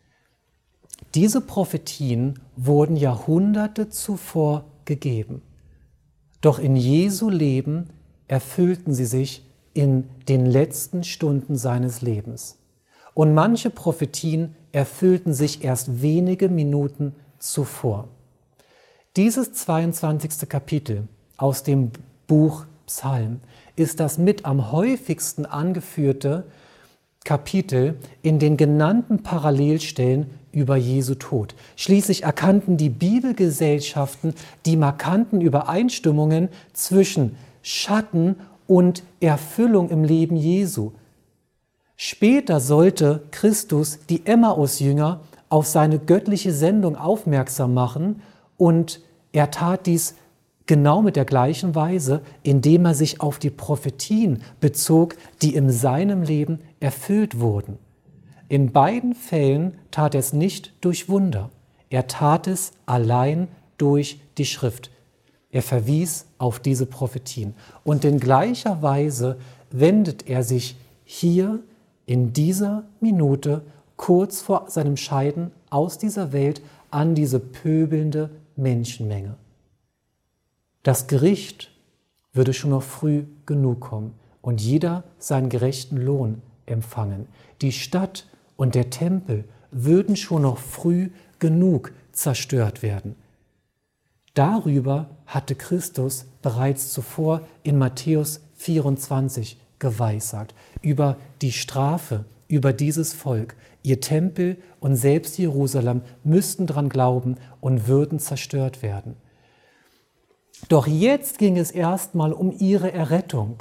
S1: Diese Prophetien wurden Jahrhunderte zuvor gegeben. Doch in Jesu Leben erfüllten sie sich in den letzten Stunden seines Lebens. Und manche Prophetien erfüllten sich erst wenige Minuten zuvor. Dieses zweiundzwanzigste Kapitel aus dem Buch Psalm ist das mit am häufigsten angeführte Kapitel in den genannten Parallelstellen über Jesu Tod. Schließlich erkannten die Bibelgesellschaften die markanten Übereinstimmungen zwischen Schatten und Erfüllung im Leben Jesu. Später sollte Christus die Emmaus-Jünger auf seine göttliche Sendung aufmerksam machen, und er tat dies genau mit der gleichen Weise, indem er sich auf die Prophetien bezog, die in seinem Leben erfüllt wurden. In beiden Fällen tat er es nicht durch Wunder, er tat es allein durch die Schrift. Er verwies auf diese Prophetien. Und in gleicher Weise wendet er sich hier in dieser Minute kurz vor seinem Scheiden aus dieser Welt an diese pöbelnde Menschenmenge. Das Gericht würde schon noch früh genug kommen und jeder seinen gerechten Lohn empfangen. Die Stadt und der Tempel würden schon noch früh genug zerstört werden. Darüber hatte Christus bereits zuvor in Matthäus vierundzwanzig geweissagt, über die Strafe, über dieses Volk. Ihr Tempel und selbst Jerusalem müssten daran glauben und würden zerstört werden. Doch jetzt ging es erstmal um ihre Errettung.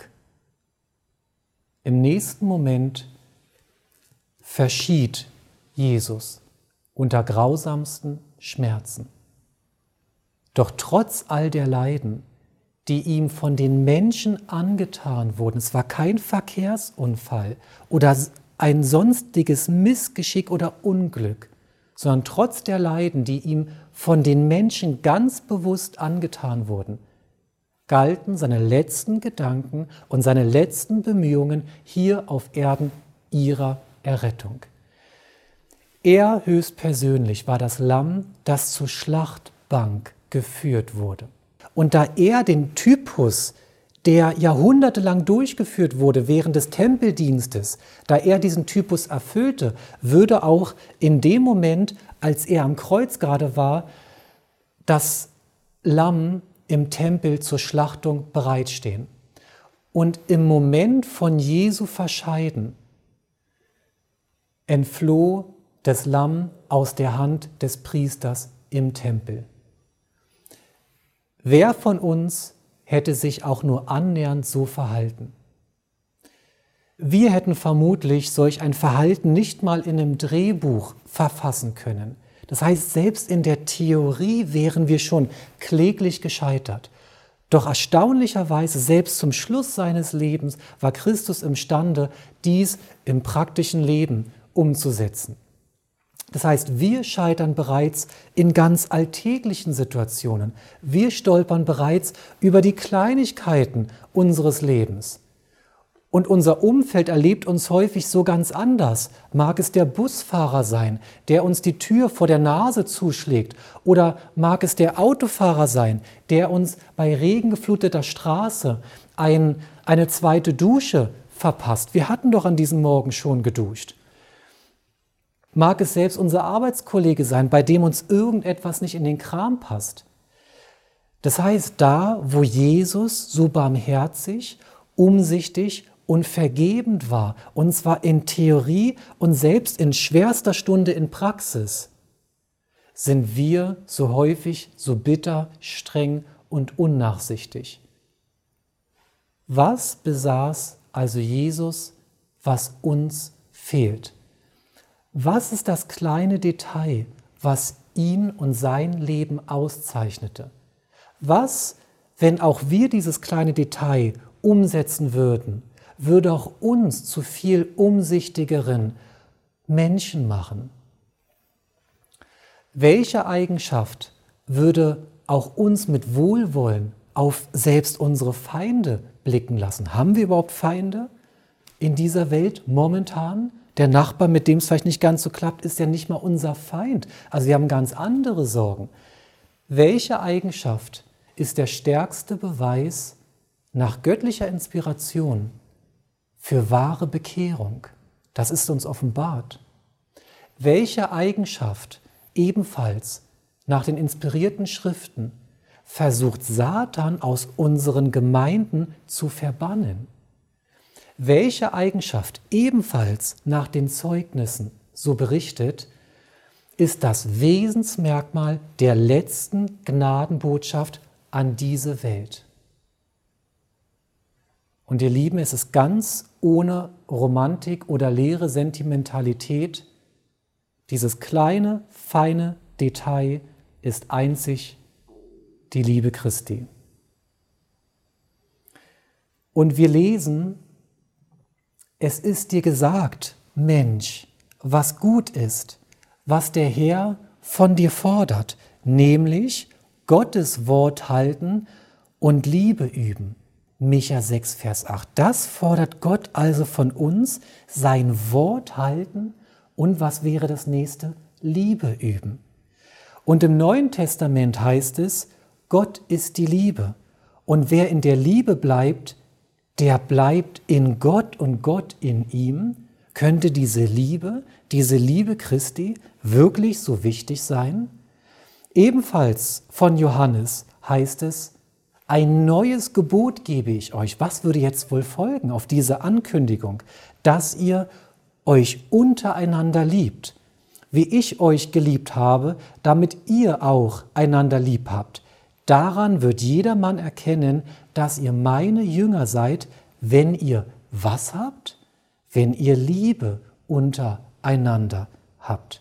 S1: Im nächsten Moment verschied Jesus unter grausamsten Schmerzen. Doch trotz all der Leiden, die ihm von den Menschen angetan wurden, es war kein Verkehrsunfall oder ein sonstiges Missgeschick oder Unglück, sondern trotz der Leiden, die ihm von den Menschen ganz bewusst angetan wurden, galten seine letzten Gedanken und seine letzten Bemühungen hier auf Erden ihrer Errettung. Er höchstpersönlich war das Lamm, das zur Schlachtbank geführt wurde. Und da er den Typus, der jahrhundertelang durchgeführt wurde während des Tempeldienstes, da er diesen Typus erfüllte, würde auch in dem Moment, als er am Kreuz gerade war, das Lamm im Tempel zur Schlachtung bereitstehen. Und im Moment von Jesu Verscheiden entfloh das Lamm aus der Hand des Priesters im Tempel. Wer von uns hätte sich auch nur annähernd so verhalten? Wir hätten vermutlich solch ein Verhalten nicht mal in einem Drehbuch verfassen können. Das heißt, selbst in der Theorie wären wir schon kläglich gescheitert. Doch erstaunlicherweise, selbst zum Schluss seines Lebens, war Christus imstande, dies im praktischen Leben umzusetzen. Das heißt, wir scheitern bereits in ganz alltäglichen Situationen. Wir stolpern bereits über die Kleinigkeiten unseres Lebens. Und unser Umfeld erlebt uns häufig so ganz anders. Mag es der Busfahrer sein, der uns die Tür vor der Nase zuschlägt, oder mag es der Autofahrer sein, der uns bei regengefluteter Straße ein, eine zweite Dusche verpasst. Wir hatten doch an diesem Morgen schon geduscht. Mag es selbst unser Arbeitskollege sein, bei dem uns irgendetwas nicht in den Kram passt. Das heißt, da, wo Jesus so barmherzig, umsichtig und vergebend war, und zwar in Theorie und selbst in schwerster Stunde in Praxis, sind wir so häufig so bitter, streng und unnachsichtig. Was besaß also Jesus, was uns fehlt? Was ist das kleine Detail, was ihn und sein Leben auszeichnete? Was, wenn auch wir dieses kleine Detail umsetzen würden, würde auch uns zu viel umsichtigeren Menschen machen? Welche Eigenschaft würde auch uns mit Wohlwollen auf selbst unsere Feinde blicken lassen? Haben wir überhaupt Feinde in dieser Welt momentan? Der Nachbar, mit dem es vielleicht nicht ganz so klappt, ist ja nicht mal unser Feind. Also wir haben ganz andere Sorgen. Welche Eigenschaft ist der stärkste Beweis nach göttlicher Inspiration für wahre Bekehrung? Das ist uns offenbart. Welche Eigenschaft ebenfalls nach den inspirierten Schriften versucht Satan aus unseren Gemeinden zu verbannen? Welche Eigenschaft ebenfalls nach den Zeugnissen so berichtet, ist das Wesensmerkmal der letzten Gnadenbotschaft an diese Welt. Und ihr Lieben, es ist ganz ohne Romantik oder leere Sentimentalität. Dieses kleine, feine Detail ist einzig die Liebe Christi. Und wir lesen, es ist dir gesagt, Mensch, was gut ist, was der Herr von dir fordert, nämlich Gottes Wort halten und Liebe üben. Micha sechs, Vers acht. Das fordert Gott also von uns, sein Wort halten und was wäre das nächste? Liebe üben. Und im Neuen Testament heißt es, Gott ist die Liebe. Und wer in der Liebe bleibt, der bleibt in Gott und Gott in ihm. Könnte diese Liebe, diese Liebe Christi wirklich so wichtig sein? Ebenfalls von Johannes heißt es, ein neues Gebot gebe ich euch. Was würde jetzt wohl folgen auf diese Ankündigung? Dass ihr euch untereinander liebt, wie ich euch geliebt habe, damit ihr auch einander lieb habt. Daran wird jedermann erkennen, dass ihr meine Jünger seid, wenn ihr was habt? Wenn ihr Liebe untereinander habt.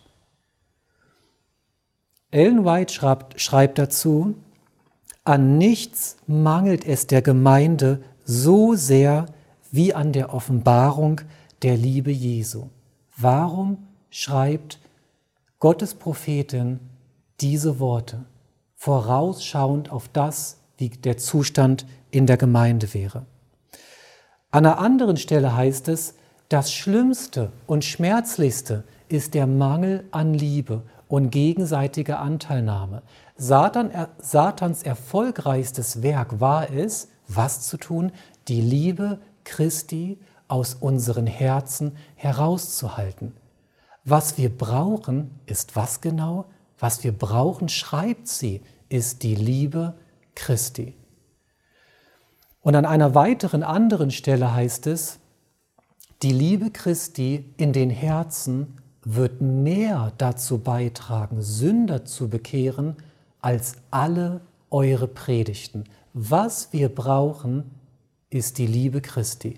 S1: Ellen White schreibt, schreibt dazu, an nichts mangelt es der Gemeinde so sehr wie an der Offenbarung der Liebe Jesu. Warum schreibt Gottes Prophetin diese Worte, vorausschauend auf das, wie der Zustand in der Gemeinde wäre? An einer anderen Stelle heißt es, das Schlimmste und Schmerzlichste ist der Mangel an Liebe und gegenseitiger Anteilnahme. Satan, Satans erfolgreichstes Werk war es, was zu tun? Die Liebe Christi aus unseren Herzen herauszuhalten. Was wir brauchen, ist was genau? Was wir brauchen, schreibt sie, ist die Liebe Christi. Und an einer weiteren anderen Stelle heißt es, die Liebe Christi in den Herzen wird mehr dazu beitragen, Sünder zu bekehren, als alle eure Predigten. Was wir brauchen, ist die Liebe Christi.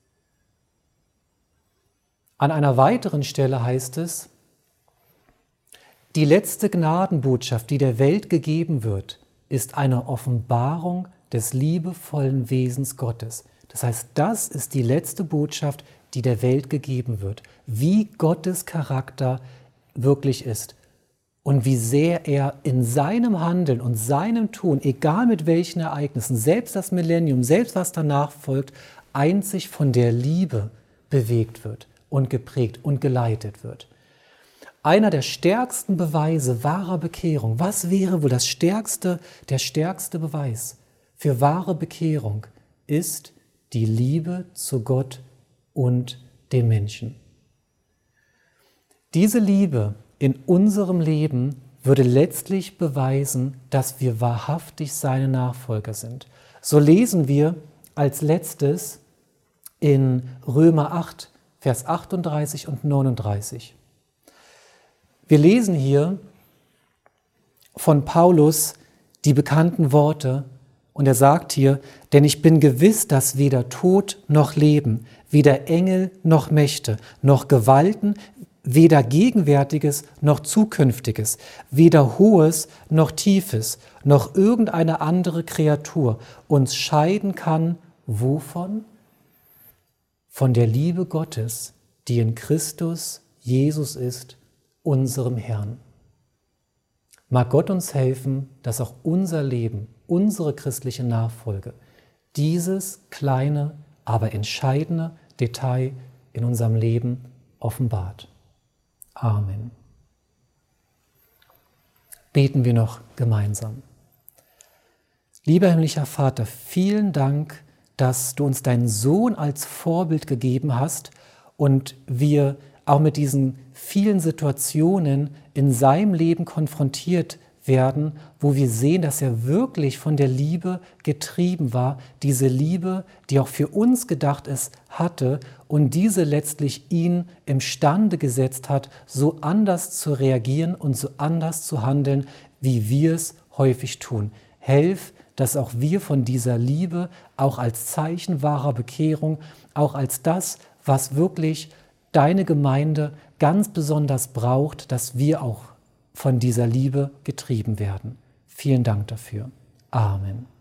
S1: An einer weiteren Stelle heißt es, die letzte Gnadenbotschaft, die der Welt gegeben wird, ist eine Offenbarung des liebevollen Wesens Gottes. Das heißt, das ist die letzte Botschaft, die der Welt gegeben wird, wie Gottes Charakter wirklich ist und wie sehr er in seinem Handeln und seinem Tun, egal mit welchen Ereignissen, selbst das Millennium, selbst was danach folgt, einzig von der Liebe bewegt wird und geprägt und geleitet wird. Einer der stärksten Beweise wahrer Bekehrung, was wäre wohl das stärkste, der stärkste Beweis für wahre Bekehrung, ist die Liebe zu Gott und den Menschen. Diese Liebe in unserem Leben würde letztlich beweisen, dass wir wahrhaftig seine Nachfolger sind. So lesen wir als letztes in Römer acht, Vers achtunddreißig und neununddreißig. Wir lesen hier von Paulus die bekannten Worte und er sagt hier, denn ich bin gewiss, dass weder Tod noch Leben, weder Engel noch Mächte, noch Gewalten, weder Gegenwärtiges noch Zukünftiges, weder Hohes noch Tiefes, noch irgendeine andere Kreatur uns scheiden kann, wovon? Von der Liebe Gottes, die in Christus Jesus ist, unserem Herrn. Mag Gott uns helfen, dass auch unser Leben, unsere christliche Nachfolge, dieses kleine, aber entscheidende Detail in unserem Leben offenbart. Amen. Beten wir noch gemeinsam. Lieber himmlischer Vater, vielen Dank, dass du uns deinen Sohn als Vorbild gegeben hast und wir auch mit diesen vielen Situationen in seinem Leben konfrontiert werden, wo wir sehen, dass er wirklich von der Liebe getrieben war, diese Liebe, die auch für uns gedacht ist, hatte und diese letztlich ihn imstande gesetzt hat, so anders zu reagieren und so anders zu handeln, wie wir es häufig tun. Helf, dass auch wir von dieser Liebe, auch als Zeichen wahrer Bekehrung, auch als das, was wirklich deine Gemeinde ganz besonders braucht, dass wir auch von dieser Liebe getrieben werden. Vielen Dank dafür. Amen.